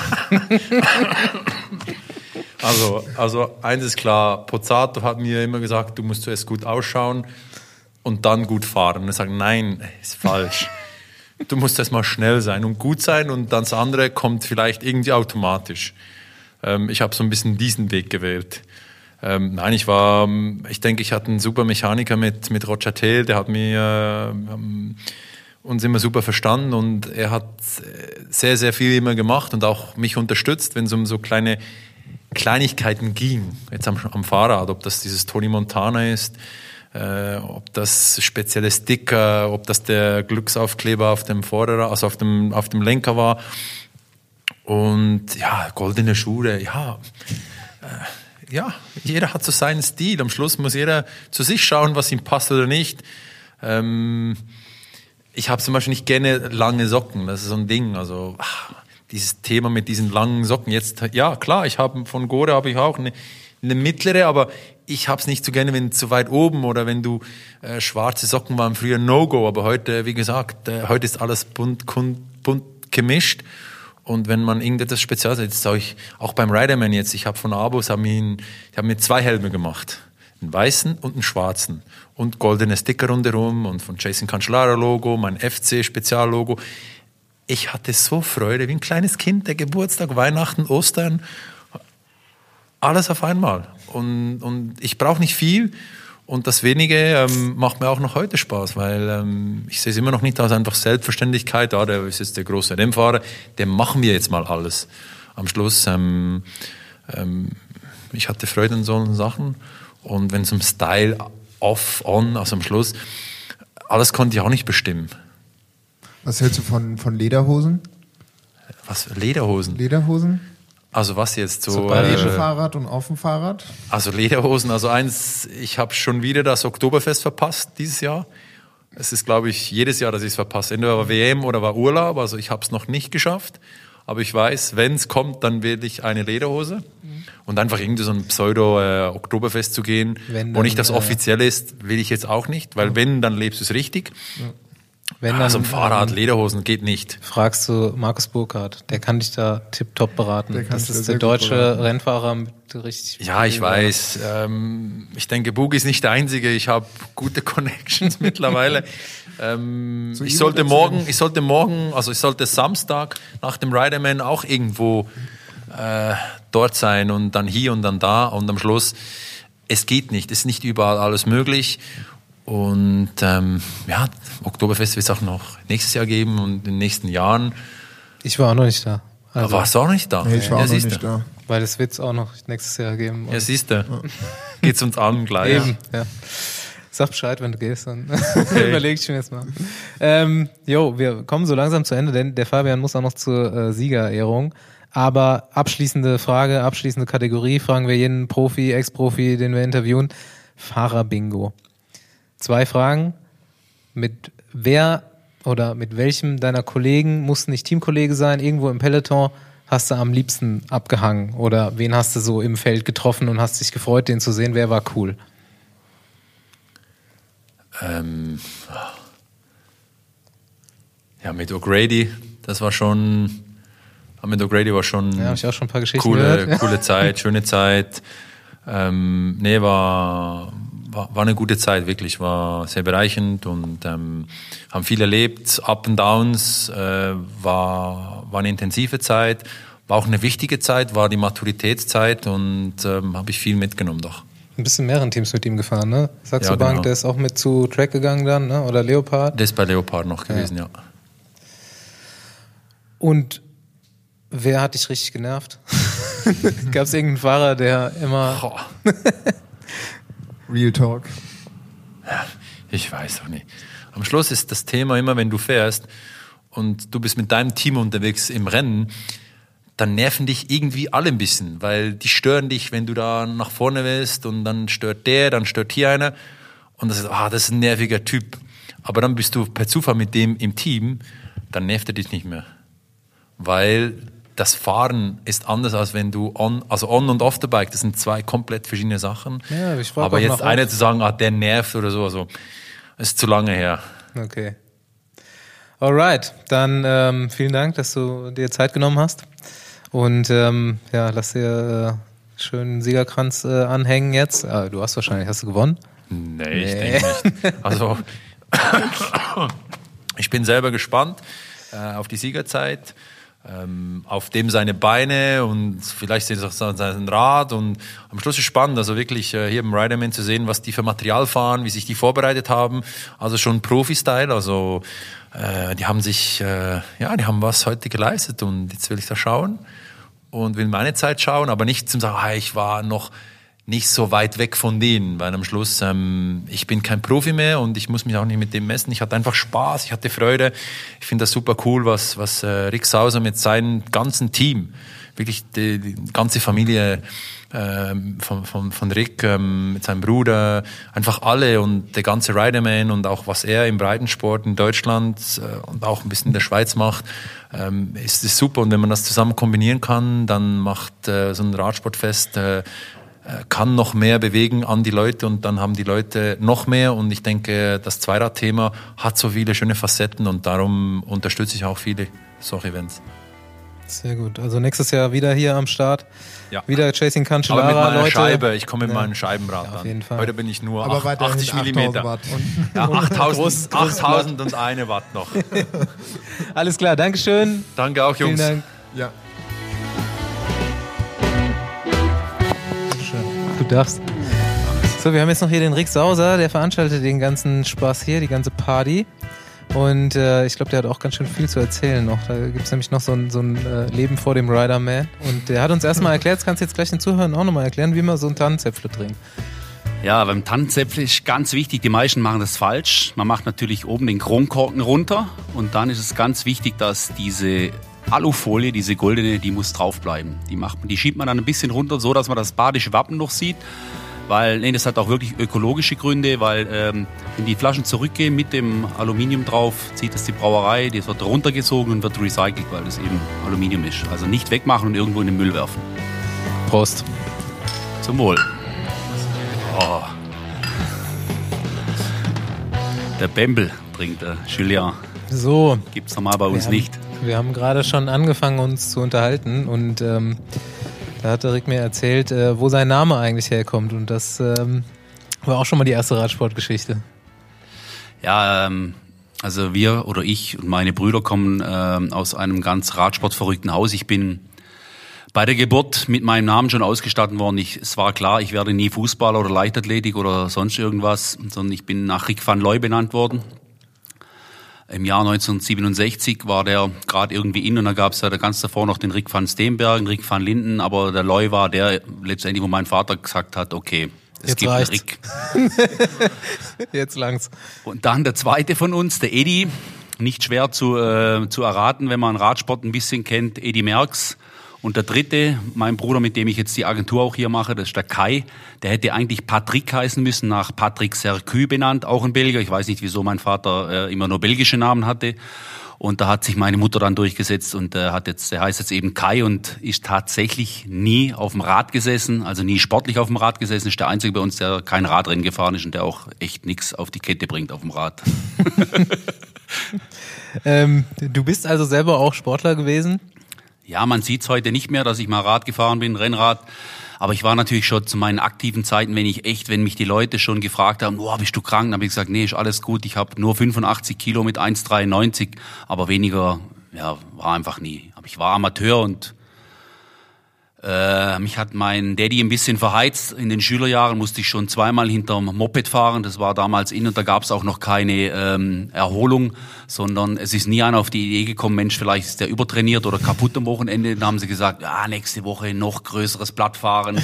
also, also eins ist klar, Pozzato hat mir immer gesagt, du musst zuerst gut ausschauen und dann gut fahren. Und ich sage, nein, ist falsch. Du musst erst mal schnell sein und gut sein und dann das andere kommt vielleicht irgendwie automatisch. Ähm, ich habe so ein bisschen diesen Weg gewählt. Ähm, nein, ich war, ich denke, ich hatte einen super Mechaniker mit, mit Roger Thiel, der hat mir ähm, uns immer super verstanden und er hat sehr, sehr viel immer gemacht und auch mich unterstützt, wenn es um so kleine Kleinigkeiten ging. Jetzt am, am Fahrrad, ob das dieses Tony Montana ist, äh, ob das spezielle Sticker, ob das der Glücksaufkleber auf dem Vorderrad, also auf dem, auf dem Lenker war. Und ja, goldene Schuhe, ja. Äh, ja, jeder hat so seinen Stil. Am Schluss muss jeder zu sich schauen, was ihm passt oder nicht. Ähm, ich habe zum Beispiel nicht gerne lange Socken. Das ist so ein Ding. Also ach, dieses Thema mit diesen langen Socken. Jetzt, ja klar, ich habe von Gore habe ich auch eine, eine mittlere, aber ich habe es nicht so gerne, wenn zu weit oben oder wenn du äh, schwarze Socken waren früher No-Go. Aber heute, wie gesagt, äh, heute ist alles bunt, bunt gemischt. Und wenn man irgendetwas Spezielles, jetzt sage ich, auch beim Riderman jetzt, ich habe von Abos, haben ihn, die haben mir zwei Helme gemacht. Einen weißen und einen schwarzen. Und goldene Sticker rundherum und von Jason Cancellara Logo, mein F C-Speziallogo. Ich hatte so Freude, wie ein kleines Kind, der Geburtstag, Weihnachten, Ostern, alles auf einmal. Und, und ich brauche nicht viel. Und das Wenige ähm, macht mir auch noch heute Spaß, weil ähm, ich sehe es immer noch nicht als einfach Selbstverständlichkeit. Ja, der ist jetzt der große Rennfahrer, dem machen wir jetzt mal alles. Am Schluss, ähm, ähm, ich hatte Freude an solchen Sachen. Und wenn es um Style, off, on, also am Schluss, alles konnte ich auch nicht bestimmen. Was hältst du von, von Lederhosen? Was, Lederhosen? Lederhosen? Also was jetzt so? So beige äh, Fahrrad und auf dem Fahrrad? Also Lederhosen, also eins, ich habe schon wieder das Oktoberfest verpasst dieses Jahr. Es ist, glaube ich, jedes Jahr, dass ich es verpasse. Entweder war W M oder war Urlaub, also ich habe es noch nicht geschafft. Aber ich weiß, wenn es kommt, dann werde ich eine Lederhose. Mhm. Und einfach irgendwie so ein Pseudo-Oktoberfest äh, zu gehen, wenn dann, wo nicht das offiziell ist, will ich jetzt auch nicht. Weil ja. wenn, dann lebst du es richtig. Ja. Wenn dann, also ein Fahrrad, ähm, Lederhosen geht nicht. Fragst du Markus Burkhardt, der kann dich da tipptopp beraten. Das ist der deutsche beraten. Rennfahrer mit richtig... Ja, ich weiß. Ähm, ich denke, Bug ist nicht der Einzige. Ich habe gute Connections mittlerweile. Ähm, so ich sollte morgen, ich sollte morgen, also ich sollte Samstag nach dem Riderman auch irgendwo äh, dort sein und dann hier und dann da und am Schluss, es geht nicht. Es ist nicht überall alles möglich. Und ähm, ja, Oktoberfest wird es auch noch nächstes Jahr geben und in den nächsten Jahren. Ich war auch noch nicht da. Also, warst du auch noch nicht da? Nee, ich war ja, auch noch nicht da. Weil das wird es auch noch nächstes Jahr geben. Ja, siehst du. Ja. Geht's uns an gleich. Eben, ja. Sag Bescheid, wenn du gehst, dann okay. Überleg ich mir jetzt mal. Ähm, jo, wir kommen so langsam zu Ende, denn der Fabian muss auch noch zur äh, Siegerehrung. Aber abschließende Frage, abschließende Kategorie, fragen wir jeden Profi, Ex-Profi, den wir interviewen. Fahrer-Bingo. Zwei Fragen. Mit wer oder mit welchem deiner Kollegen, muss nicht Teamkollege sein, irgendwo im Peloton, hast du am liebsten abgehangen? Oder wen hast du so im Feld getroffen und hast dich gefreut, den zu sehen? Wer war cool? Ähm, ja, mit O'Grady, das war schon, mit O'Grady war schon, ja, hab ich auch schon ein paar Geschichten coole, gehört. coole Zeit, schöne Zeit. Ähm, nee, war, war, war eine gute Zeit, wirklich, war sehr bereichernd und ähm, haben viel erlebt, Up and Downs, äh, war, war eine intensive Zeit, war auch eine wichtige Zeit, war die Maturitätszeit und ähm, habe ich viel mitgenommen doch. Ein bisschen mehreren Teams mit ihm gefahren, ne? Saxo Ja, Bank, genau. der ist auch mit zu Track gegangen dann, ne? Oder Leopard? Der ist bei Leopard noch gewesen, ja. ja. Und wer hat dich richtig genervt? Gab es irgendeinen Fahrer, der immer... Boah. Real Talk. Ja, ich weiß auch nicht. Am Schluss ist das Thema immer, wenn du fährst und du bist mit deinem Team unterwegs im Rennen, dann nerven dich irgendwie alle ein bisschen, weil die stören dich, wenn du da nach vorne willst und dann stört der, dann stört hier einer und das ist, ah, das ist ein nerviger Typ. Aber dann bist du per Zufall mit dem im Team, dann nervt er dich nicht mehr. Weil das Fahren ist anders, als wenn du on, also on und off the bike, das sind zwei komplett verschiedene Sachen. Ja, ich frag Aber auch jetzt nach einer auf. zu sagen, ah, der nervt oder so, also, ist zu lange her. Okay. Alright, dann ähm, vielen Dank, dass du dir Zeit genommen hast. Und ähm, ja, lass dir äh, schön einen Siegerkranz äh, anhängen jetzt. Ah, du hast wahrscheinlich, hast du gewonnen? Nee, Nee. ich denke nicht. Also, ich bin selber gespannt äh, auf die Siegerzeit, ähm, auf dem seine Beine und vielleicht sehen sie auch sein Rad und am Schluss ist spannend, also wirklich äh, hier im Riderman zu sehen, was die für Material fahren, wie sich die vorbereitet haben, also schon Profi-Style, also äh, die haben sich, äh, ja, die haben was heute geleistet und jetzt will ich da schauen und will meine Zeit schauen, aber nicht zum sagen, ah, ich war noch nicht so weit weg von denen, weil am Schluss, ähm, ich bin kein Profi mehr und ich muss mich auch nicht mit dem messen. Ich hatte einfach Spaß, ich hatte Freude. Ich finde das super cool, was, was äh, Rick Sauser mit seinem ganzen Team, wirklich die, die ganze Familie ähm, von, von, von Rick, ähm, mit seinem Bruder, einfach alle und der ganze Riderman und auch was er im Breitensport in Deutschland äh, und auch ein bisschen in der Schweiz macht, ähm, ist es super. Und wenn man das zusammen kombinieren kann, dann macht äh, so ein Radsportfest äh, kann noch mehr bewegen an die Leute und dann haben die Leute noch mehr und ich denke, das Zweirad-Thema hat so viele schöne Facetten und darum unterstütze ich auch viele solche Events. Sehr gut. Also nächstes Jahr wieder hier am Start. Ja. Wieder Chasing Cancellara, Aber mit meiner Leute. Scheibe, ich komme mit Ja. meinem Scheibenrad Ja, auf an. jeden Fall. Heute bin ich nur Aber ach- weiterhin achtzig achttausend Millimeter. Watt. Und Ja, achttausend, Groß- groß achttausend und eine Watt noch. Alles klar, Dankeschön. Danke auch, Vielen Jungs. Dank. ja. Schön. Du darfst. So, wir haben jetzt noch hier den Rick Sauser, der veranstaltet den ganzen Spaß hier, die ganze Party. Und äh, ich glaube, der hat auch ganz schön viel zu erzählen noch. Da gibt es nämlich noch so ein, so ein äh, Leben vor dem Riderman. Und der hat uns erstmal erklärt, das kannst du jetzt gleich den Zuhörern auch nochmal erklären, wie man so ein Tannenzäpfle trinkt. Ja, beim Tannenzäpfle ist ganz wichtig, die meisten machen das falsch. Man macht natürlich oben den Kronkorken runter und dann ist es ganz wichtig, dass diese Alufolie, diese goldene, die muss draufbleiben. Die, macht, die schiebt man dann ein bisschen runter, so dass man das badische Wappen noch sieht. Weil, nee, das hat auch wirklich ökologische Gründe, weil ähm, wenn die Flaschen zurückgehen mit dem Aluminium drauf, zieht es die Brauerei, das wird runtergesogen und wird recycelt, weil das eben Aluminium ist. Also nicht wegmachen und irgendwo in den Müll werfen. Prost. Zum Wohl. Oh. Der Bembel trinkt der Julien. So, Gibt's normal bei uns haben, nicht. wir haben gerade schon angefangen, uns zu unterhalten und ähm, da hat der Rick mir erzählt, äh, wo sein Name eigentlich herkommt und das ähm, war auch schon mal die erste Radsportgeschichte. Ja, ähm, also wir oder ich und meine Brüder kommen ähm, aus einem ganz radsportverrückten Haus. Ich bin bei der Geburt mit meinem Namen schon ausgestattet worden. Ich, es war klar, ich werde nie Fußballer oder Leichtathletik oder sonst irgendwas, sondern ich bin nach Rick van Looy benannt worden. Im Jahr neunzehnhundertsiebenundsechzig war der gerade irgendwie in und da gab es ja ganz davor noch den Rick van Steenbergen, Rick van Linden, aber der Looy war der letztendlich, wo mein Vater gesagt hat, okay, es Jetzt gibt einen reicht's. Rick. Jetzt langt's. Und dann der zweite von uns, der Edi, nicht schwer zu, äh, zu erraten, wenn man Radsport ein bisschen kennt, Edi Merckx. Und der dritte, mein Bruder, mit dem ich jetzt die Agentur auch hier mache, das ist der Kai. Der hätte eigentlich Patrick heißen müssen, nach Patrick Sercu benannt, auch ein Belgier. Ich weiß nicht, wieso mein Vater äh, immer nur belgische Namen hatte. Und da hat sich meine Mutter dann durchgesetzt und äh, hat jetzt, der heißt jetzt eben Kai und ist tatsächlich nie auf dem Rad gesessen, also nie sportlich auf dem Rad gesessen, ist der Einzige bei uns, der kein Radrennen gefahren ist und der auch echt nichts auf die Kette bringt auf dem Rad. ähm, du bist also selber auch Sportler gewesen? Ja, man sieht's heute nicht mehr, dass ich mal Rad gefahren bin, Rennrad. Aber ich war natürlich schon zu meinen aktiven Zeiten, wenn ich echt, wenn mich die Leute schon gefragt haben, oh, bist du krank? Dann habe ich gesagt, nee, ist alles gut. Ich habe nur fünfundachtzig Kilo mit eins Komma dreiundneunzig, aber weniger, ja, war einfach nie. Aber ich war Amateur und äh, mich hat mein Daddy ein bisschen verheizt. In den Schülerjahren musste ich schon zweimal hinterm Moped fahren. Das war damals in und da gab es auch noch keine ähm, Erholung, sondern es ist nie einer auf die Idee gekommen, Mensch, vielleicht ist der übertrainiert oder kaputt am Wochenende. Dann haben sie gesagt, ja, nächste Woche noch größeres Blatt fahren.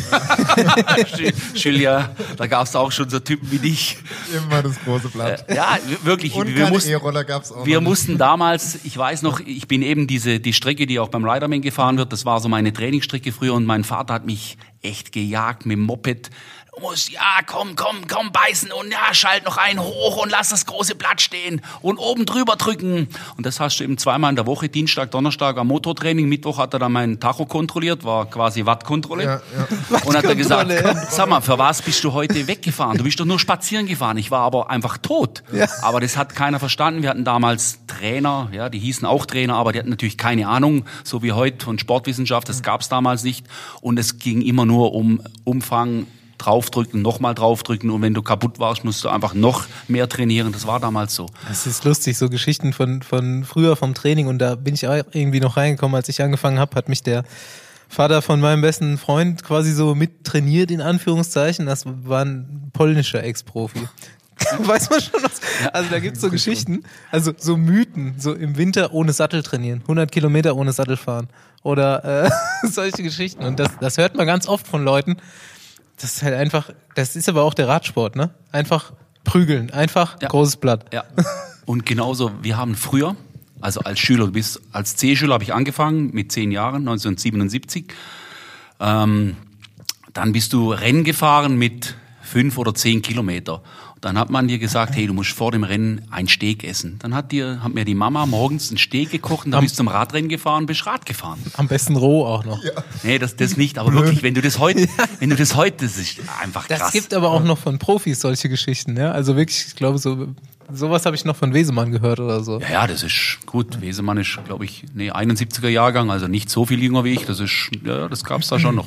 Julia, da gab es auch schon so Typen wie dich. Immer das große Blatt. Äh, ja, wirklich. Und wir keine mussten, E-Roller gab's auch wir noch mussten damals, ich weiß noch, ich bin eben diese die Strecke, die auch beim Riderman gefahren wird, das war so meine Trainingsstrecke früher und mein Vater hat mich echt gejagt mit dem Moped. Du musst, ja, komm, komm, komm, beißen und ja, schalt noch einen hoch und lass das große Blatt stehen und oben drüber drücken. Und das hast du eben zweimal in der Woche, Dienstag, Donnerstag am Motortraining. Mittwoch hat er dann meinen Tacho kontrolliert, war quasi Wattkontrolle. Ja, ja. Und hat er gesagt, sag mal, für was bist du heute weggefahren? Du bist doch nur spazieren gefahren. Ich war aber einfach tot. Ja. Aber das hat keiner verstanden. Wir hatten damals Trainer, ja, die hießen auch Trainer, aber die hatten natürlich keine Ahnung, so wie heute von Sportwissenschaft. Das gab's damals nicht. Und es ging immer nur um Umfang, draufdrücken, nochmal draufdrücken und wenn du kaputt warst, musst du einfach noch mehr trainieren. Das war damals so. Das ist lustig, so Geschichten von von früher vom Training und da bin ich auch irgendwie noch reingekommen, als ich angefangen habe, hat mich der Vater von meinem besten Freund quasi so mit trainiert, in Anführungszeichen. Das war ein polnischer Ex-Profi. Weiß man schon was? Also da gibt's so Geschichten, also so Mythen, so im Winter ohne Sattel trainieren, hundert Kilometer ohne Sattel fahren oder äh, solche Geschichten und das, das hört man ganz oft von Leuten. Das ist halt einfach, das ist aber auch der Radsport, ne? Einfach prügeln, einfach ja. großes Blatt. Ja. Und genauso, wir haben früher, also als Schüler, bis als C-Schüler habe ich angefangen mit zehn Jahren, neunzehnhundertsiebenundsiebzig. Ähm, dann bist du Rennen gefahren mit fünf oder zehn Kilometer. Dann hat man dir gesagt, hey, du musst vor dem Rennen ein Steak essen. Dann hat dir, hat mir die Mama morgens ein Steak gekocht und dann bist du zum Radrennen gefahren, bist Rad gefahren. Am besten roh auch noch. Ja. Nee, das, das nicht, aber wirklich, wenn du das heute, wenn du das heute, das ist einfach krass. Das gibt aber auch noch von Profis solche Geschichten, ja. Also wirklich, ich glaube, so, sowas habe ich noch von Wesemann gehört oder so. Ja, ja, das ist gut. Wesemann ist, glaube ich, nee, einundsiebziger Jahrgang, also nicht so viel jünger wie ich. Das ist, ja, das gab's da schon noch.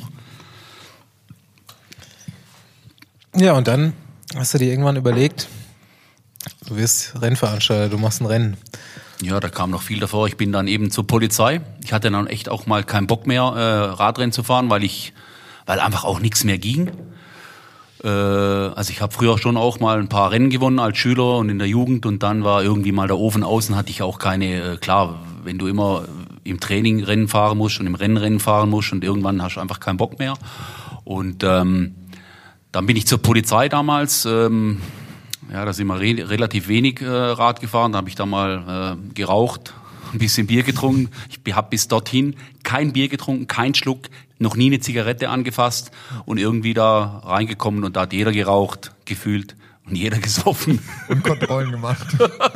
Ja, und dann hast du dir irgendwann überlegt, du wirst Rennveranstalter, du machst ein Rennen. Ja, da kam noch viel davor. Ich bin dann eben zur Polizei. Ich hatte dann echt auch mal keinen Bock mehr, äh, Radrennen zu fahren, weil ich, weil einfach auch nichts mehr ging. Äh, also ich habe früher schon auch mal ein paar Rennen gewonnen als Schüler und in der Jugend und dann war irgendwie mal der Ofen aus und hatte ich auch keine, äh, klar, wenn du immer im Training Rennen fahren musst und im Rennen Rennen fahren musst und irgendwann hast du einfach keinen Bock mehr. Und ähm, dann bin ich zur Polizei damals, ähm, ja, da sind wir re- relativ wenig äh, Rad gefahren, da habe ich da mal äh, geraucht, ein bisschen Bier getrunken. Ich habe bis dorthin kein Bier getrunken, kein Schluck, noch nie eine Zigarette angefasst und irgendwie da reingekommen und da hat jeder geraucht, gefühlt und jeder gesoffen. Und Kontrollen gemacht.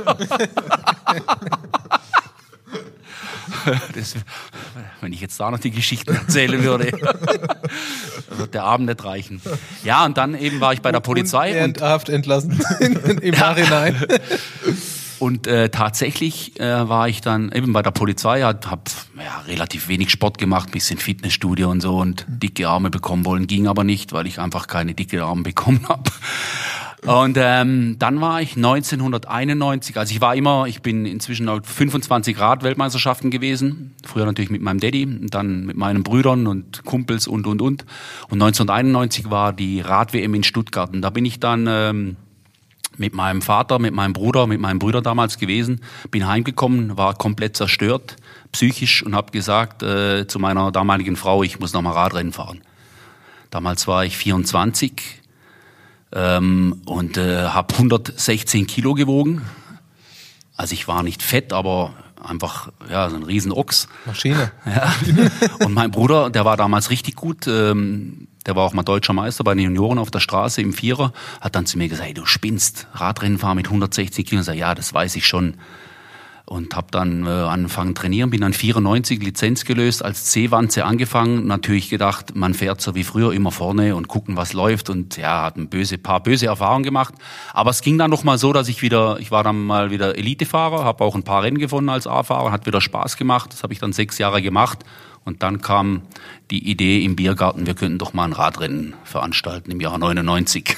Das, wenn ich jetzt da noch die Geschichten erzählen würde, wird der Abend nicht reichen. Ja, und dann eben war ich bei der Polizei. Und Haft entlassen im Nachhinein. Und äh, tatsächlich äh, war ich dann eben bei der Polizei, habe ja, relativ wenig Sport gemacht, bisschen Fitnessstudio und so und dicke Arme bekommen wollen, ging aber nicht, weil ich einfach keine dicke Arme bekommen habe. Und ähm, dann war ich neunzehnhunderteinundneunzig, also ich war immer, ich bin inzwischen auf fünfundzwanzig Rad-Weltmeisterschaften gewesen, früher natürlich mit meinem Daddy, dann mit meinen Brüdern und Kumpels und, und, und. Und neunzehnhunderteinundneunzig war die Rad-W M in Stuttgart und da bin ich dann ähm, mit meinem Vater, mit meinem Bruder, mit meinen Brüdern damals gewesen, bin heimgekommen, war komplett zerstört, psychisch und habe gesagt äh, zu meiner damaligen Frau, ich muss nochmal Radrennen fahren. Damals war ich vierundzwanzig ähm, und äh, habe hundertsechzehn Kilo gewogen. Also ich war nicht fett, aber einfach ja so ein Riesenochs. Maschine. Ja. Und mein Bruder, der war damals richtig gut. Ähm, der war auch mal deutscher Meister bei den Junioren auf der Straße im Vierer. Hat dann zu mir gesagt, hey, du spinnst, Radrennen fahren mit hundertsechzig Kilo. Ich sag, ja, das weiß ich schon. und habe dann äh, angefangen trainieren, bin dann vierundneunzig Lizenz gelöst, als C-Wanze angefangen, natürlich gedacht, man fährt so wie früher immer vorne und gucken, was läuft und ja, hat ein böse, paar böse Erfahrungen gemacht, aber es ging dann noch mal so, dass ich wieder, ich war dann mal wieder Elitefahrer, habe auch ein paar Rennen gewonnen als A-Fahrer, hat wieder Spaß gemacht, das habe ich dann sechs Jahre gemacht und dann kam die Idee im Biergarten, wir könnten doch mal ein Radrennen veranstalten im Jahr neunundneunzig.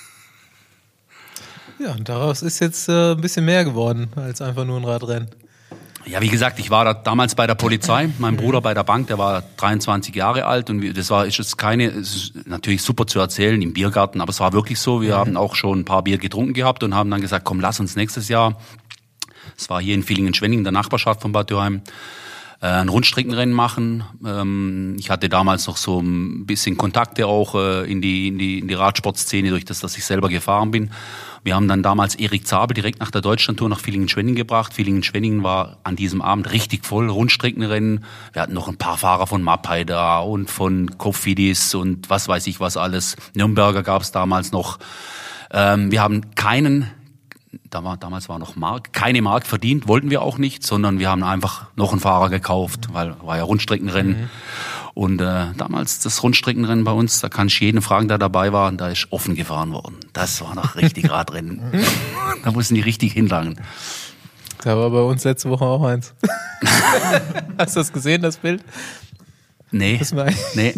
Ja, und daraus ist jetzt äh, ein bisschen mehr geworden als einfach nur ein Radrennen. Ja, wie gesagt, ich war da damals bei der Polizei, mein Bruder bei der Bank, der war dreiundzwanzig Jahre alt und das war ist jetzt keine, es ist natürlich super zu erzählen im Biergarten, aber es war wirklich so, wir mhm. haben auch schon ein paar Bier getrunken gehabt und haben dann gesagt, komm, lass uns nächstes Jahr, es war hier in Villingen-Schwenning, in der Nachbarschaft von Bad Dürheim, ein Rundstreckenrennen machen. Ich hatte damals noch so ein bisschen Kontakte auch in die, in die, in die Radsportszene, durch das, dass ich selber gefahren bin. Wir haben dann damals Erik Zabel direkt nach der Deutschlandtour nach Villingen-Schwenning gebracht. Villingen-Schwenning war an diesem Abend richtig voll, Rundstreckenrennen. Wir hatten noch ein paar Fahrer von Mapei da und von Cofidis und was weiß ich was alles. Nürnberger gab es damals noch. Wir haben keinen Da war, damals war noch Mark, keine Mark verdient, wollten wir auch nicht, sondern wir haben einfach noch einen Fahrer gekauft, weil war ja Rundstreckenrennen. Mhm. Und äh, damals das Rundstreckenrennen bei uns, da kann ich jeden fragen, der dabei war, und da ist offen gefahren worden. Das war noch richtig Radrennen. Da mussten die richtig hinlangen. Da war bei uns letzte Woche auch eins. Hast du das gesehen, das Bild? Nee. Das war nee.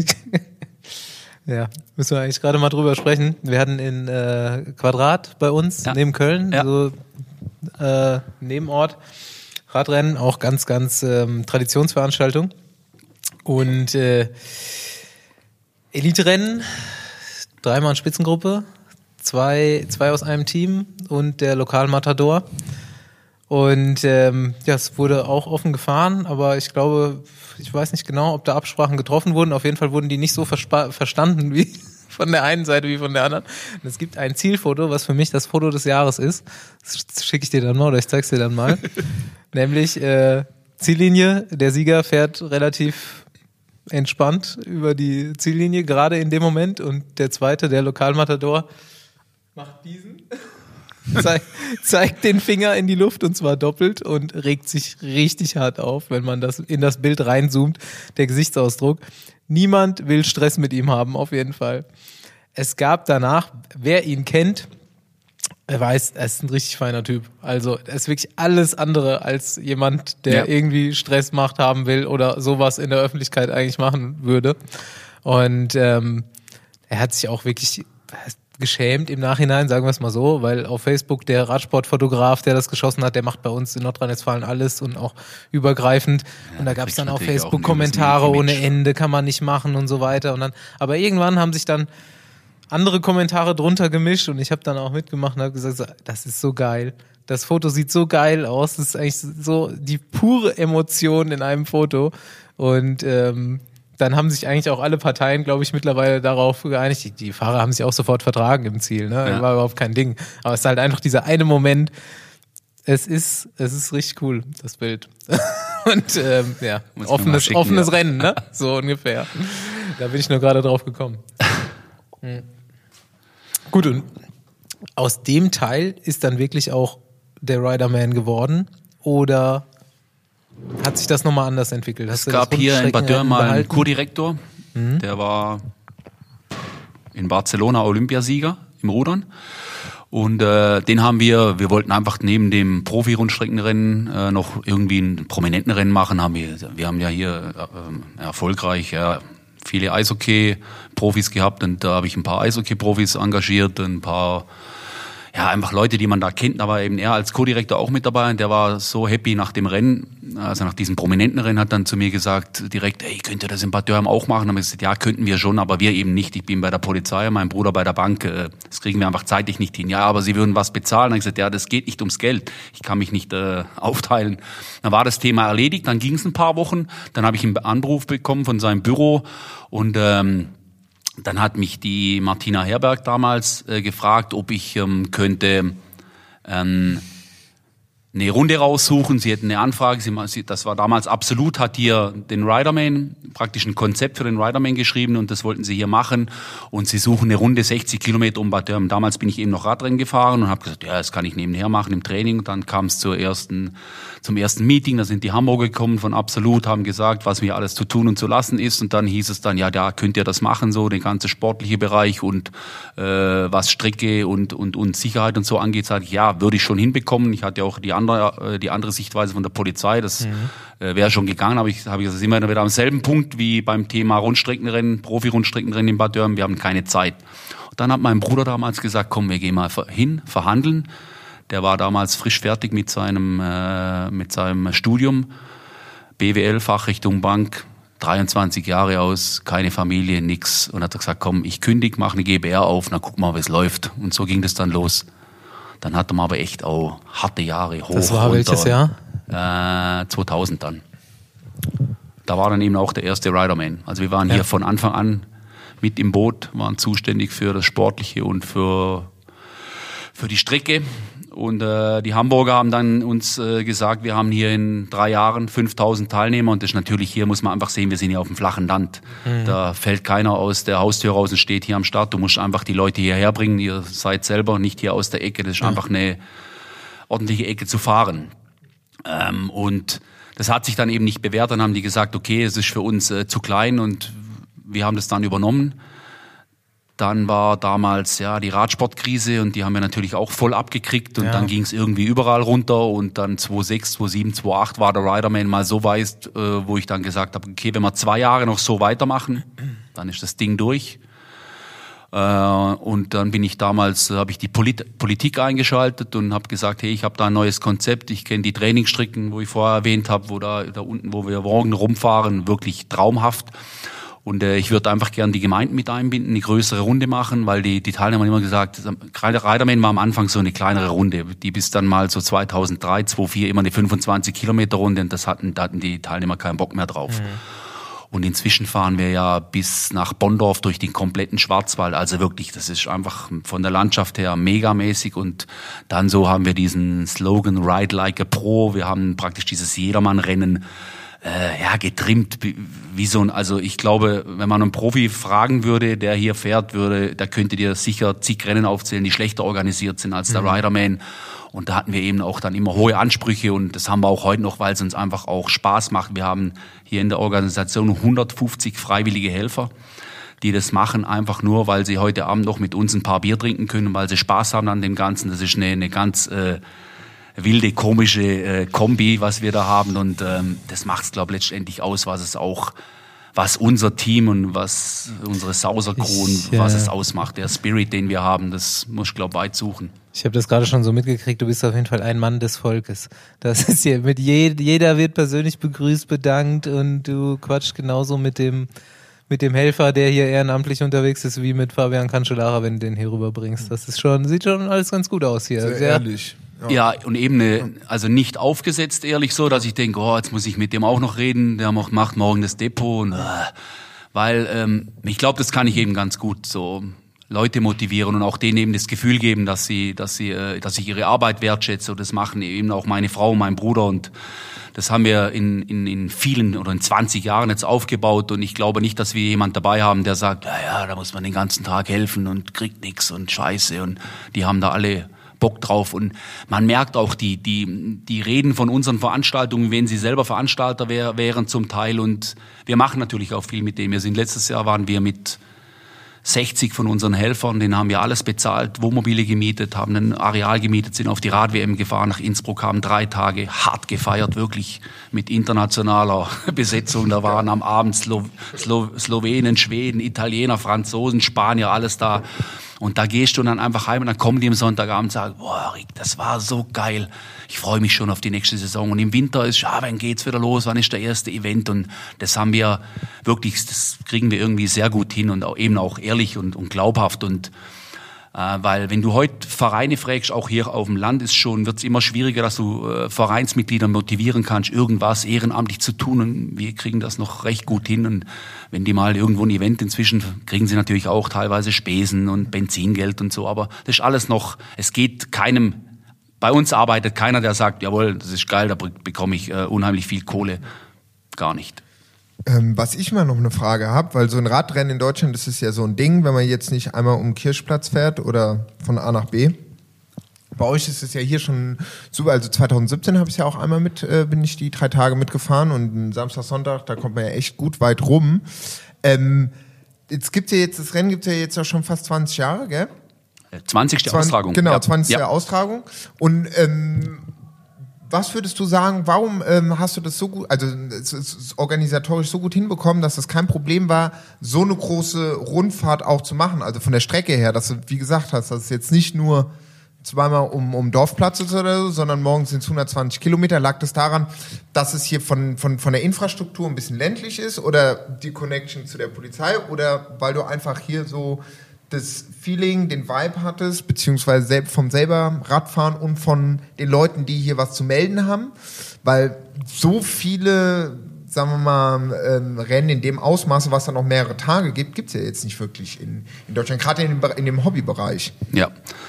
Ja, müssen wir eigentlich gerade mal drüber sprechen. Wir hatten in äh, Quadrat bei uns, ja. neben Köln, ja. so äh, Nebenort, Radrennen, auch ganz, ganz ähm, Traditionsveranstaltung. Und äh, Elite-Rennen, dreimal Spitzengruppe, zwei, zwei aus einem Team und der Lokalmatador. Und ähm, ja, es wurde auch offen gefahren, aber ich glaube, ich weiß nicht genau, ob da Absprachen getroffen wurden. Auf jeden Fall wurden die nicht so verspa- verstanden wie von der einen Seite wie von der anderen. Und es gibt ein Zielfoto, was für mich das Foto des Jahres ist. Das schicke ich dir dann mal oder ich zeig's dir dann mal. Nämlich äh, Ziellinie, der Sieger fährt relativ entspannt über die Ziellinie, gerade in dem Moment. Und der zweite, der Lokalmatador, macht diesen... Zeig, zeigt den Finger in die Luft und zwar doppelt und regt sich richtig hart auf, wenn man das in das Bild reinzoomt, der Gesichtsausdruck. Niemand will Stress mit ihm haben, auf jeden Fall. Es gab danach, wer ihn kennt, er weiß, er ist ein richtig feiner Typ. Also er ist wirklich alles andere als jemand, der ja. irgendwie Stress macht haben will oder sowas in der Öffentlichkeit eigentlich machen würde. Und ähm, er hat sich auch wirklich geschämt im Nachhinein, sagen wir es mal so, weil auf Facebook der Radsportfotograf, der das geschossen hat, der macht bei uns in Nordrhein-Westfalen alles und auch übergreifend. Ja, und da gab es dann auf Facebook Kommentare ohne Ende, kann man nicht machen und so weiter. Und dann, aber irgendwann haben sich dann andere Kommentare drunter gemischt und ich habe dann auch mitgemacht und habe gesagt, das ist so geil. Das Foto sieht so geil aus. Das ist eigentlich so die pure Emotion in einem Foto. Und ähm, dann haben sich eigentlich auch alle Parteien, glaube ich, mittlerweile darauf geeinigt. Die, die Fahrer haben sich auch sofort vertragen im Ziel, ne? Ja. War überhaupt kein Ding. Aber es ist halt einfach dieser eine Moment. Es ist, es ist richtig cool, das Bild. Und ähm, ja, Muss offenes, schicken, offenes ja. Rennen, ne? So ungefähr. Da bin ich nur gerade drauf gekommen. Hm. Gut, und aus dem Teil ist dann wirklich auch der Riderman geworden? Oder hat sich das nochmal anders entwickelt? Hast es gab hier in Bad Dürr mal einen Kurdirektor, mhm. der war in Barcelona Olympiasieger im Rudern. Und äh, den haben wir, wir wollten einfach neben dem Profi-Rundstreckenrennen äh, noch irgendwie ein prominenten Rennen machen. Haben wir, wir haben ja hier äh, erfolgreich ja, viele Eishockey-Profis gehabt und da habe ich ein paar Eishockey-Profis engagiert, ein paar ja, einfach Leute, die man da kennt, aber eben er als Co-Direktor auch mit dabei und der war so happy nach dem Rennen, also nach diesem prominenten Rennen, hat dann zu mir gesagt, direkt, ey, könnt ihr das in Bad Dürheim auch machen? Dann haben wir gesagt, ja, könnten wir schon, aber wir eben nicht. Ich bin bei der Polizei, mein Bruder bei der Bank, das kriegen wir einfach zeitlich nicht hin. Ja, aber sie würden was bezahlen. Dann habe ich gesagt, ja, das geht nicht ums Geld, ich kann mich nicht äh, aufteilen. Dann war das Thema erledigt, dann ging es ein paar Wochen, dann habe ich einen Anruf bekommen von seinem Büro und ähm, dann hat mich die Martina Herberg damals äh, gefragt, ob ich ähm, könnte ähm, eine Runde raussuchen. Sie hätten eine Anfrage, sie, das war damals Absolut, hat hier den Riderman, praktisch ein Konzept für den Riderman geschrieben und das wollten sie hier machen. Und sie suchen eine Runde sechzig Kilometer um Bad Dürren. Damals bin ich eben noch Radrennen gefahren und habe gesagt, ja, das kann ich nebenher machen im Training. Und dann kam es zur ersten, zum ersten Meeting, da sind die Hamburger gekommen von Absolut, haben gesagt, was mir alles zu tun und zu lassen ist. Und dann hieß es dann, ja, da könnt ihr das machen, so den ganzen sportliche Bereich und äh, was Strecke und, und, und Sicherheit und so angeht, sage ich, ja, würde ich schon hinbekommen. Ich hatte auch die andere, die andere Sichtweise von der Polizei, das mhm. äh, wäre schon gegangen, aber ich habe ich, sind wir wieder am selben Punkt wie beim Thema Rundstreckenrennen, Profi-Rundstreckenrennen in Bad Dürren, wir haben keine Zeit. Und dann hat mein Bruder damals gesagt, komm, wir gehen mal hin, verhandeln. Der war damals frisch fertig mit seinem, äh, mit seinem Studium, B W L, Fachrichtung Bank, dreiundzwanzig Jahre aus, keine Familie, nix. Und hat er gesagt, komm, ich kündige, mache eine G b R auf, na guck mal, wie es läuft. Und so ging das dann los. Dann hatte man aber echt auch harte Jahre hoch. Das war runter. Welches Jahr? Äh, zweitausend dann. Da war dann eben auch der erste Riderman. Also wir waren ja. hier von Anfang an mit im Boot, waren zuständig für das Sportliche und für, für die Strecke. Und äh, die Hamburger haben dann uns äh, gesagt, wir haben hier in drei Jahren fünftausend Teilnehmer. Und das ist natürlich, hier muss man einfach sehen, wir sind hier auf dem flachen Land. Mhm. Da fällt keiner aus der Haustür raus und steht hier am Start. Du musst einfach die Leute hierher bringen. Ihr seid selber nicht hier aus der Ecke. Das ist mhm. einfach eine ordentliche Ecke zu fahren. Ähm, und das hat sich dann eben nicht bewährt. Dann haben die gesagt, okay, es ist für uns äh, zu klein und wir haben das dann übernommen. Dann war damals ja die Radsportkrise und die haben wir natürlich auch voll abgekriegt und ja. dann ging es irgendwie überall runter und dann zweitausendsechs, zweitausendsieben, zweitausendacht war der Riderman mal so weit, äh, wo ich dann gesagt habe, okay, wenn wir zwei Jahre noch so weitermachen, dann ist das Ding durch. Äh, und dann bin ich damals, habe ich die Polit- Politik eingeschaltet und habe gesagt, hey, ich habe da ein neues Konzept, ich kenne die Trainingsstrecken, wo ich vorher erwähnt habe, wo da, da unten, wo wir morgen rumfahren, wirklich traumhaft. Und äh, ich würde einfach gern die Gemeinden mit einbinden, eine größere Runde machen, weil die, die Teilnehmer haben immer gesagt, Riderman war am Anfang so eine kleinere Runde, die bis dann mal so zweitausenddrei, zweitausendvier immer eine fünfundzwanzig Kilometer Runde und das hatten, da hatten die Teilnehmer keinen Bock mehr drauf. Mhm. Und inzwischen fahren wir ja bis nach Bonndorf durch den kompletten Schwarzwald, also wirklich, das ist einfach von der Landschaft her megamäßig und dann so haben wir diesen Slogan Ride Like a Pro, wir haben praktisch dieses Jedermann-Rennen, Äh, ja, getrimmt, wie so ein, also ich glaube, wenn man einen Profi fragen würde, der hier fährt, würde, da könnte dir sicher zig Rennen aufzählen, die schlechter organisiert sind als der mhm. Riderman. Und da hatten wir eben auch dann immer hohe Ansprüche und das haben wir auch heute noch, weil es uns einfach auch Spaß macht. Wir haben hier in der Organisation hundertfünfzig freiwillige Helfer, die das machen, einfach nur, weil sie heute Abend noch mit uns ein paar Bier trinken können, weil sie Spaß haben an dem Ganzen. Das ist eine, eine ganz äh, wilde, komische äh, Kombi, was wir da haben und ähm, das macht's, glaube ich, letztendlich aus, was es auch, was unser Team und was unsere Sauser Crew und ja. was es ausmacht, der Spirit, den wir haben, das muss ich, glaube weit suchen. Ich habe das gerade schon so mitgekriegt, du bist auf jeden Fall ein Mann des Volkes. Das ist hier mit je, jeder wird persönlich begrüßt, bedankt und du quatschst genauso mit dem mit dem Helfer, der hier ehrenamtlich unterwegs ist, wie mit Fabian Cancellara, wenn du den hier rüberbringst. Das ist schon, sieht schon alles ganz gut aus hier. Sehr, Sehr ehrlich. Ja, und eben eine, also nicht aufgesetzt, ehrlich so, dass ich denke, oh, jetzt muss ich mit dem auch noch reden, der macht morgen das Depot. Und, äh, weil ähm, ich glaube, das kann ich eben ganz gut, so Leute motivieren und auch denen eben das Gefühl geben, dass sie, dass sie, äh, dass ich ihre Arbeit wertschätze. Und das machen eben auch meine Frau und mein Bruder und das haben wir in, in, in vielen oder in zwanzig Jahren jetzt aufgebaut und ich glaube nicht, dass wir jemand dabei haben, der sagt, ja, ja, da muss man den ganzen Tag helfen und kriegt nichts und Scheiße und die haben da alle Bock drauf und man merkt auch die die die Reden von unseren Veranstaltungen, wenn sie selber Veranstalter wär, wären zum Teil und wir machen natürlich auch viel mit dem. Wir sind letztes Jahr waren wir mit sechzig von unseren Helfern, denen haben wir alles bezahlt, Wohnmobile gemietet, haben ein Areal gemietet, sind auf die Rad-W M gefahren nach Innsbruck, haben drei Tage hart gefeiert, wirklich mit internationaler Besetzung. Da waren am Abend Slo- Slo- Slowenen, Schweden, Italiener, Franzosen, Spanier, alles da. Und da gehst du dann einfach heim und dann kommen die am Sonntagabend und sagen, boah, Rick, das war so geil. Ich freue mich schon auf die nächste Saison. Und im Winter ist, ja, wann geht's wieder los? Wann ist der erste Event? Und das haben wir wirklich, das kriegen wir irgendwie sehr gut hin und auch, eben auch ehrlich und, und glaubhaft. Und äh, weil wenn du heute Vereine fragst, auch hier auf dem Land ist schon, wird's immer schwieriger, dass du äh, Vereinsmitglieder motivieren kannst, irgendwas ehrenamtlich zu tun. Und wir kriegen das noch recht gut hin. Und wenn die mal irgendwo ein Event inzwischen, kriegen sie natürlich auch teilweise Spesen und Benzingeld und so. Aber das ist alles noch, es geht keinem bei uns arbeitet keiner, der sagt, jawohl, das ist geil, da bekomme ich äh, unheimlich viel Kohle. Gar nicht. Ähm, was ich mal noch eine Frage habe, weil so ein Radrennen in Deutschland, das ist ja so ein Ding, wenn man jetzt nicht einmal um den Kirchplatz fährt oder von A nach B. Bei euch ist es ja hier schon super, also zwanzig siebzehn habe ich ja auch einmal mit, äh, bin ich die drei Tage mitgefahren und Samstag, Sonntag, da kommt man ja echt gut weit rum. Ähm, jetzt gibt's ja jetzt, das Rennen gibt es ja jetzt auch schon fast zwanzig Jahre, gell? zwanzigste zwanzig, Austragung. Genau, ja. zwanzigste Ja. Austragung. Und ähm, was würdest du sagen, warum ähm, hast du das so gut, also es ist organisatorisch so gut hinbekommen, dass es kein Problem war, so eine große Rundfahrt auch zu machen? Also von der Strecke her, dass du, wie gesagt hast, dass es jetzt nicht nur zweimal um, um Dorfplatz ist oder so, sondern morgens sind es hundertzwanzig Kilometer. Lag das daran, dass es hier von, von, von der Infrastruktur ein bisschen ländlich ist oder die Connection zu der Polizei oder weil du einfach hier so das Feeling, den Vibe hattest, beziehungsweise selbst vom selber Radfahren und von den Leuten, die hier was zu melden haben? Weil so viele, sagen wir mal, ähm, Rennen in dem Ausmaße, was dann noch mehrere Tage gibt, gibt es ja jetzt nicht wirklich in, in Deutschland, gerade in dem, in dem Hobbybereich. Ja.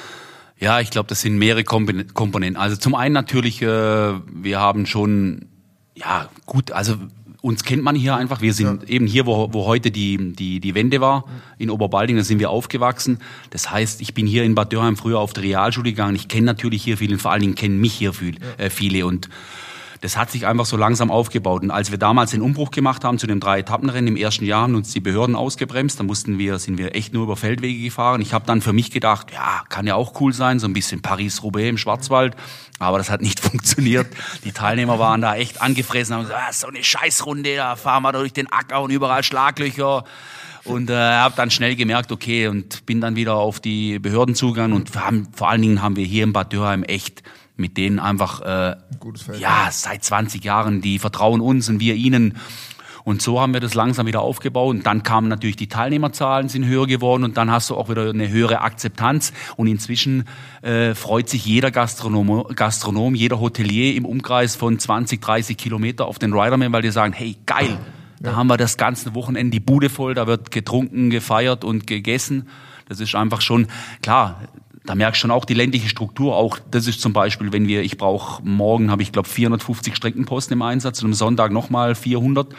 Ja, ich glaube, das sind mehrere Komponenten. Also zum einen natürlich, äh, wir haben schon, ja gut, also uns kennt man hier einfach. Wir sind ja. eben hier, wo, wo heute die, die, die Wende war, in Oberbalding, da sind wir aufgewachsen. Das heißt, ich bin hier in Bad Dürheim früher auf die Realschule gegangen. Ich kenne natürlich hier viele, vor allen Dingen kennen mich hier viel, äh, viele und das hat sich einfach so langsam aufgebaut. Und als wir damals den Umbruch gemacht haben zu dem Drei-Etappenrennen im ersten Jahr, haben uns die Behörden ausgebremst. Da mussten wir, sind wir echt nur über Feldwege gefahren. Ich habe dann für mich gedacht, ja, kann ja auch cool sein, so ein bisschen Paris-Roubaix im Schwarzwald. Aber das hat nicht funktioniert. Die Teilnehmer waren da echt angefressen, haben gesagt, ah, so eine Scheißrunde, da fahren wir durch den Acker und überall Schlaglöcher. Und äh, habe dann schnell gemerkt, okay, und bin dann wieder auf die Behörden zugegangen. Und wir haben, vor allen Dingen haben wir hier in Bad Dürheim echt mit denen einfach, äh, ja, seit zwanzig Jahren, die vertrauen uns und wir ihnen. Und so haben wir das langsam wieder aufgebaut. Und dann kamen natürlich die Teilnehmerzahlen, sind höher geworden und dann hast du auch wieder eine höhere Akzeptanz. Und inzwischen äh, freut sich jeder Gastronom, Gastronom, jeder Hotelier im Umkreis von zwanzig, dreißig Kilometer auf den Riderman, weil die sagen, hey, geil, da ja. haben wir das ganze Wochenende die Bude voll, da wird getrunken, gefeiert und gegessen. Das ist einfach schon, klar, da merkst du schon auch die ländliche Struktur. Auch das ist zum Beispiel, wenn wir, ich brauche morgen, habe ich glaube vierhundertfünfzig Streckenposten im Einsatz und am Sonntag nochmal vierhundert.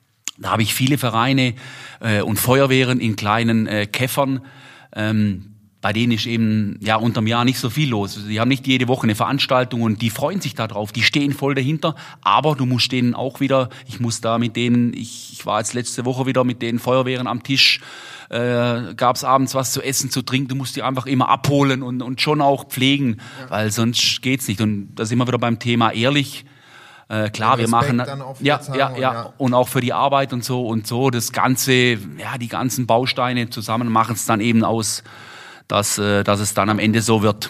Da habe ich viele Vereine äh, und Feuerwehren in kleinen äh, Käffern, ähm, bei denen ist eben ja unterm Jahr nicht so viel los. Die haben nicht jede Woche eine Veranstaltung und die freuen sich da drauf. Die stehen voll dahinter. Aber du musst denen auch wieder, ich muss da mit denen, ich, ich war jetzt letzte Woche wieder mit den Feuerwehren am Tisch, äh, gab es abends was zu essen, zu trinken. Du musst die einfach immer abholen und, und schon auch pflegen, ja. weil sonst geht's nicht. Und da sind wir wieder beim Thema ehrlich. Äh, klar, wir machen dann auch ja, ja, ja, ja und auch für die Arbeit und so und so das ganze, ja, die ganzen Bausteine zusammen machen es dann eben aus, dass, äh, dass es dann am Ende so wird.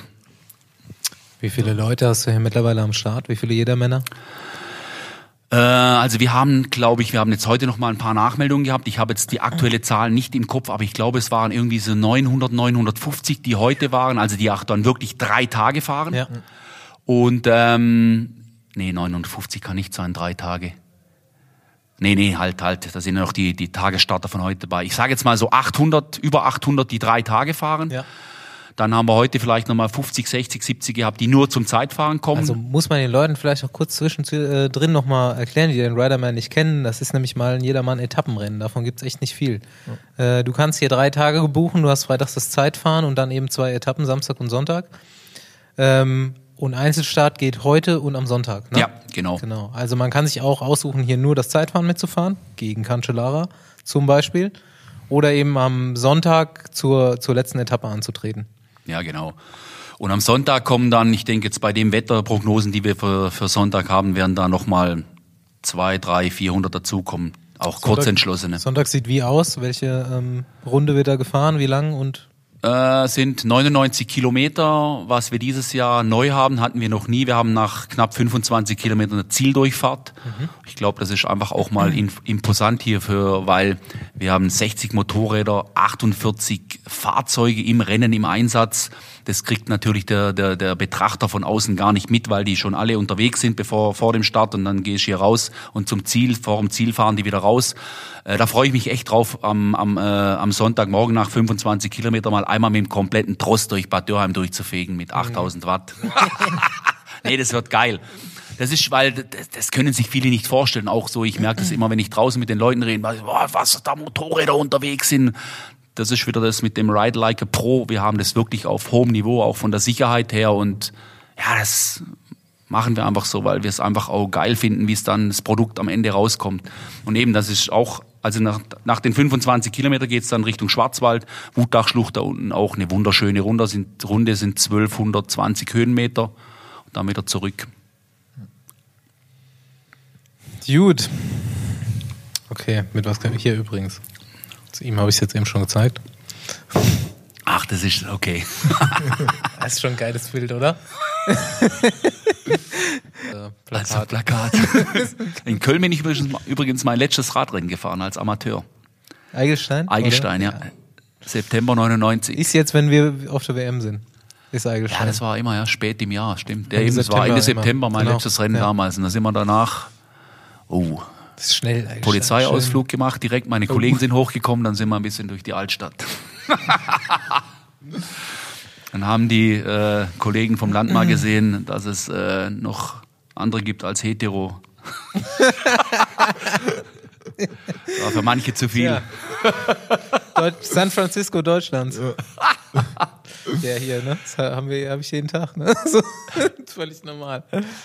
Wie viele Leute hast du hier mittlerweile am Start? Wie viele Jedermänner? Äh, also wir haben, glaube ich, wir haben jetzt heute noch mal ein paar Nachmeldungen gehabt. Ich habe jetzt die aktuelle Zahl nicht im Kopf, aber ich glaube, es waren irgendwie so neunhundert, neunhundertfünfzig, die heute waren, also die auch dann wirklich drei Tage fahren. Ja. Und ähm, nee, neunhundertfünfzig kann nicht sein, drei Tage. Nee, nee, halt, halt, da sind ja noch die, die Tagesstarter von heute dabei. Ich sage jetzt mal so achthundert, über achthundert, die drei Tage fahren. Ja. Dann haben wir heute vielleicht nochmal fünfzig, sechzig, siebzig gehabt, die nur zum Zeitfahren kommen. Also muss man den Leuten vielleicht auch kurz zwischendrin äh, nochmal erklären, die den Riderman nicht kennen. Das ist nämlich mal ein Jedermann-Etappenrennen. Davon gibt's echt nicht viel. Ja. Äh, du kannst hier drei Tage buchen, du hast freitags das Zeitfahren und dann eben zwei Etappen, Samstag und Sonntag. Ähm, Und Einzelstart geht heute und am Sonntag, ne? Ja, genau. genau. Also man kann sich auch aussuchen, hier nur das Zeitfahren mitzufahren, gegen Cancellara zum Beispiel, oder eben am Sonntag zur, zur letzten Etappe anzutreten. Ja, genau. Und am Sonntag kommen dann, ich denke jetzt bei den Wetterprognosen, die wir für, für Sonntag haben, werden da nochmal zwei, drei, vierhundert dazukommen. Auch Sonntag, Kurzentschlossene. Sonntag sieht wie aus? Welche ähm, Runde wird da gefahren? Wie lang und... Äh, sind neunundneunzig Kilometer. Was wir dieses Jahr neu haben, hatten wir noch nie. Wir haben nach knapp fünfundzwanzig Kilometern eine Zieldurchfahrt. Mhm. Ich glaube, das ist einfach auch mal in, imposant hierfür, weil wir haben sechzig Motorräder, achtundvierzig Fahrzeuge im Rennen, im Einsatz. Das kriegt natürlich der, der, der Betrachter von außen gar nicht mit, weil die schon alle unterwegs sind bevor vor dem Start und dann gehst du hier raus und zum Ziel, vor dem Ziel fahren die wieder raus. Äh, da freue ich mich echt drauf, am, am, äh, am Sonntagmorgen nach fünfundzwanzig Kilometer mal einmal mit dem kompletten Tross durch Bad Dürheim durchzufegen mit achttausend Watt. Nee, das wird geil. Das ist, weil das, das können sich viele nicht vorstellen. Auch so, ich merke das immer, wenn ich draußen mit den Leuten rede, was da Motorräder unterwegs sind. Das ist wieder das mit dem Ride Like a Pro. Wir haben das wirklich auf hohem Niveau, auch von der Sicherheit her. Und ja, das machen wir einfach so, weil wir es einfach auch geil finden, wie es dann das Produkt am Ende rauskommt. Und eben, das ist auch, also nach, nach den fünfundzwanzig Kilometer geht's dann Richtung Schwarzwald. Wutachschlucht da unten auch eine wunderschöne Runde, sind, Runde sind zwölfhundertzwanzig Höhenmeter. Und dann wieder zurück. Gut. Okay, mit was kann ich hier übrigens? Zu ihm habe ich es jetzt eben schon gezeigt. Ach, das ist okay. Das ist schon ein geiles Bild, oder? äh, Plakat. Also Plakat. In Köln bin ich übrigens mein letztes Radrennen gefahren als Amateur. Eigelstein? Eigelstein, oder? Ja. September neunundneunzig. Ist jetzt, wenn wir auf der W M sind. Ist Eigelstein. Ja, das war immer ja spät im Jahr, stimmt. Der eben, das war Ende September mein genau. letztes Rennen ja. damals. Und da sind wir danach, oh, das ist schnell, Polizeiausflug schön. gemacht direkt. Meine oh. Kollegen sind hochgekommen, dann sind wir ein bisschen durch die Altstadt. Dann haben die äh, Kollegen vom Land mal gesehen, dass es äh, noch andere gibt als hetero. War für manche zu viel. Ja. Deutsch, San Francisco Deutschlands. Ja, ja hier, ne? Das haben wir, habe ich jeden Tag, ne? So, völlig normal.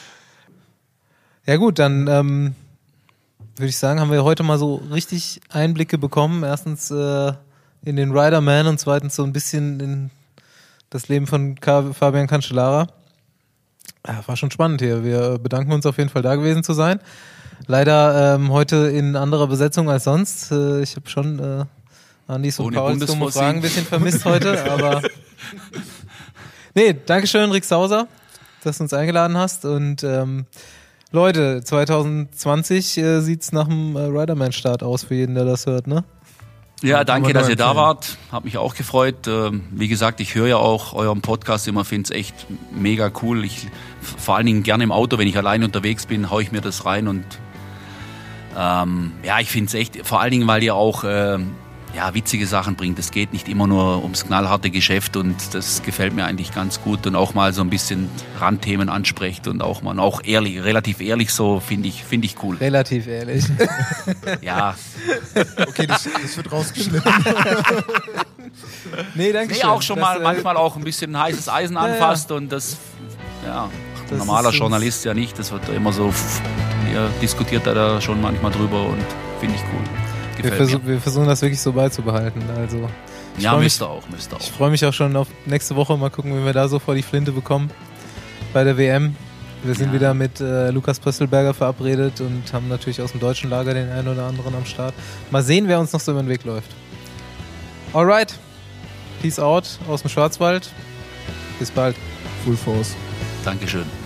Ja gut, dann ähm, würde ich sagen, haben wir heute mal so richtig Einblicke bekommen. Erstens äh, in den Riderman und zweitens so ein bisschen in das Leben von K- Fabian Cancellara. Ja, war schon spannend hier. Wir bedanken uns auf jeden Fall, da gewesen zu sein. Leider ähm, heute in anderer Besetzung als sonst. Äh, ich habe schon äh, Andis und Pauls dumme Fragen ein bisschen vermisst heute, aber nee, Dankeschön, Rick Sauser, dass du uns eingeladen hast. Und ähm, Leute, zwanzig zwanzig äh, sieht's nach dem äh, Riderman-Start aus für jeden, der das hört, ne? Ja, danke, dass ihr da wart. Hab mich auch gefreut. Wie gesagt, ich höre ja auch euren Podcast immer, finde es echt mega cool. Ich vor allen Dingen gerne im Auto, wenn ich alleine unterwegs bin, haue ich mir das rein und ähm, ja, ich finde es echt, vor allen Dingen, weil ihr auch ähm, ja, witzige Sachen bringt. Es geht nicht immer nur ums knallharte Geschäft und das gefällt mir eigentlich ganz gut und auch mal so ein bisschen Randthemen ansprecht und auch mal auch ehrlich, relativ ehrlich so, finde ich, finde ich cool. Relativ ehrlich. Ja. Okay, das, das wird rausgeschnitten. Nee, danke schön. Nee, auch schon das, mal, äh, manchmal auch ein bisschen heißes Eisen anfasst ja, ja. und das, ja, ein normaler Journalist ja nicht, das wird immer so, ihr diskutiert da schon manchmal drüber und finde ich cool. Wir, versuch, wir versuchen das wirklich so beizubehalten. Also, ja, müsst ihr auch, müsst ihr auch. Ich freue mich auch schon auf nächste Woche. Mal gucken, wenn wir da so vor die Flinte bekommen bei der W M. Wir sind ja. wieder mit äh, Lukas Pöstelberger verabredet und haben natürlich aus dem deutschen Lager den einen oder anderen am Start. Mal sehen, wer uns noch so über den Weg läuft. Alright. Peace out aus dem Schwarzwald. Bis bald. Full Force. Dankeschön.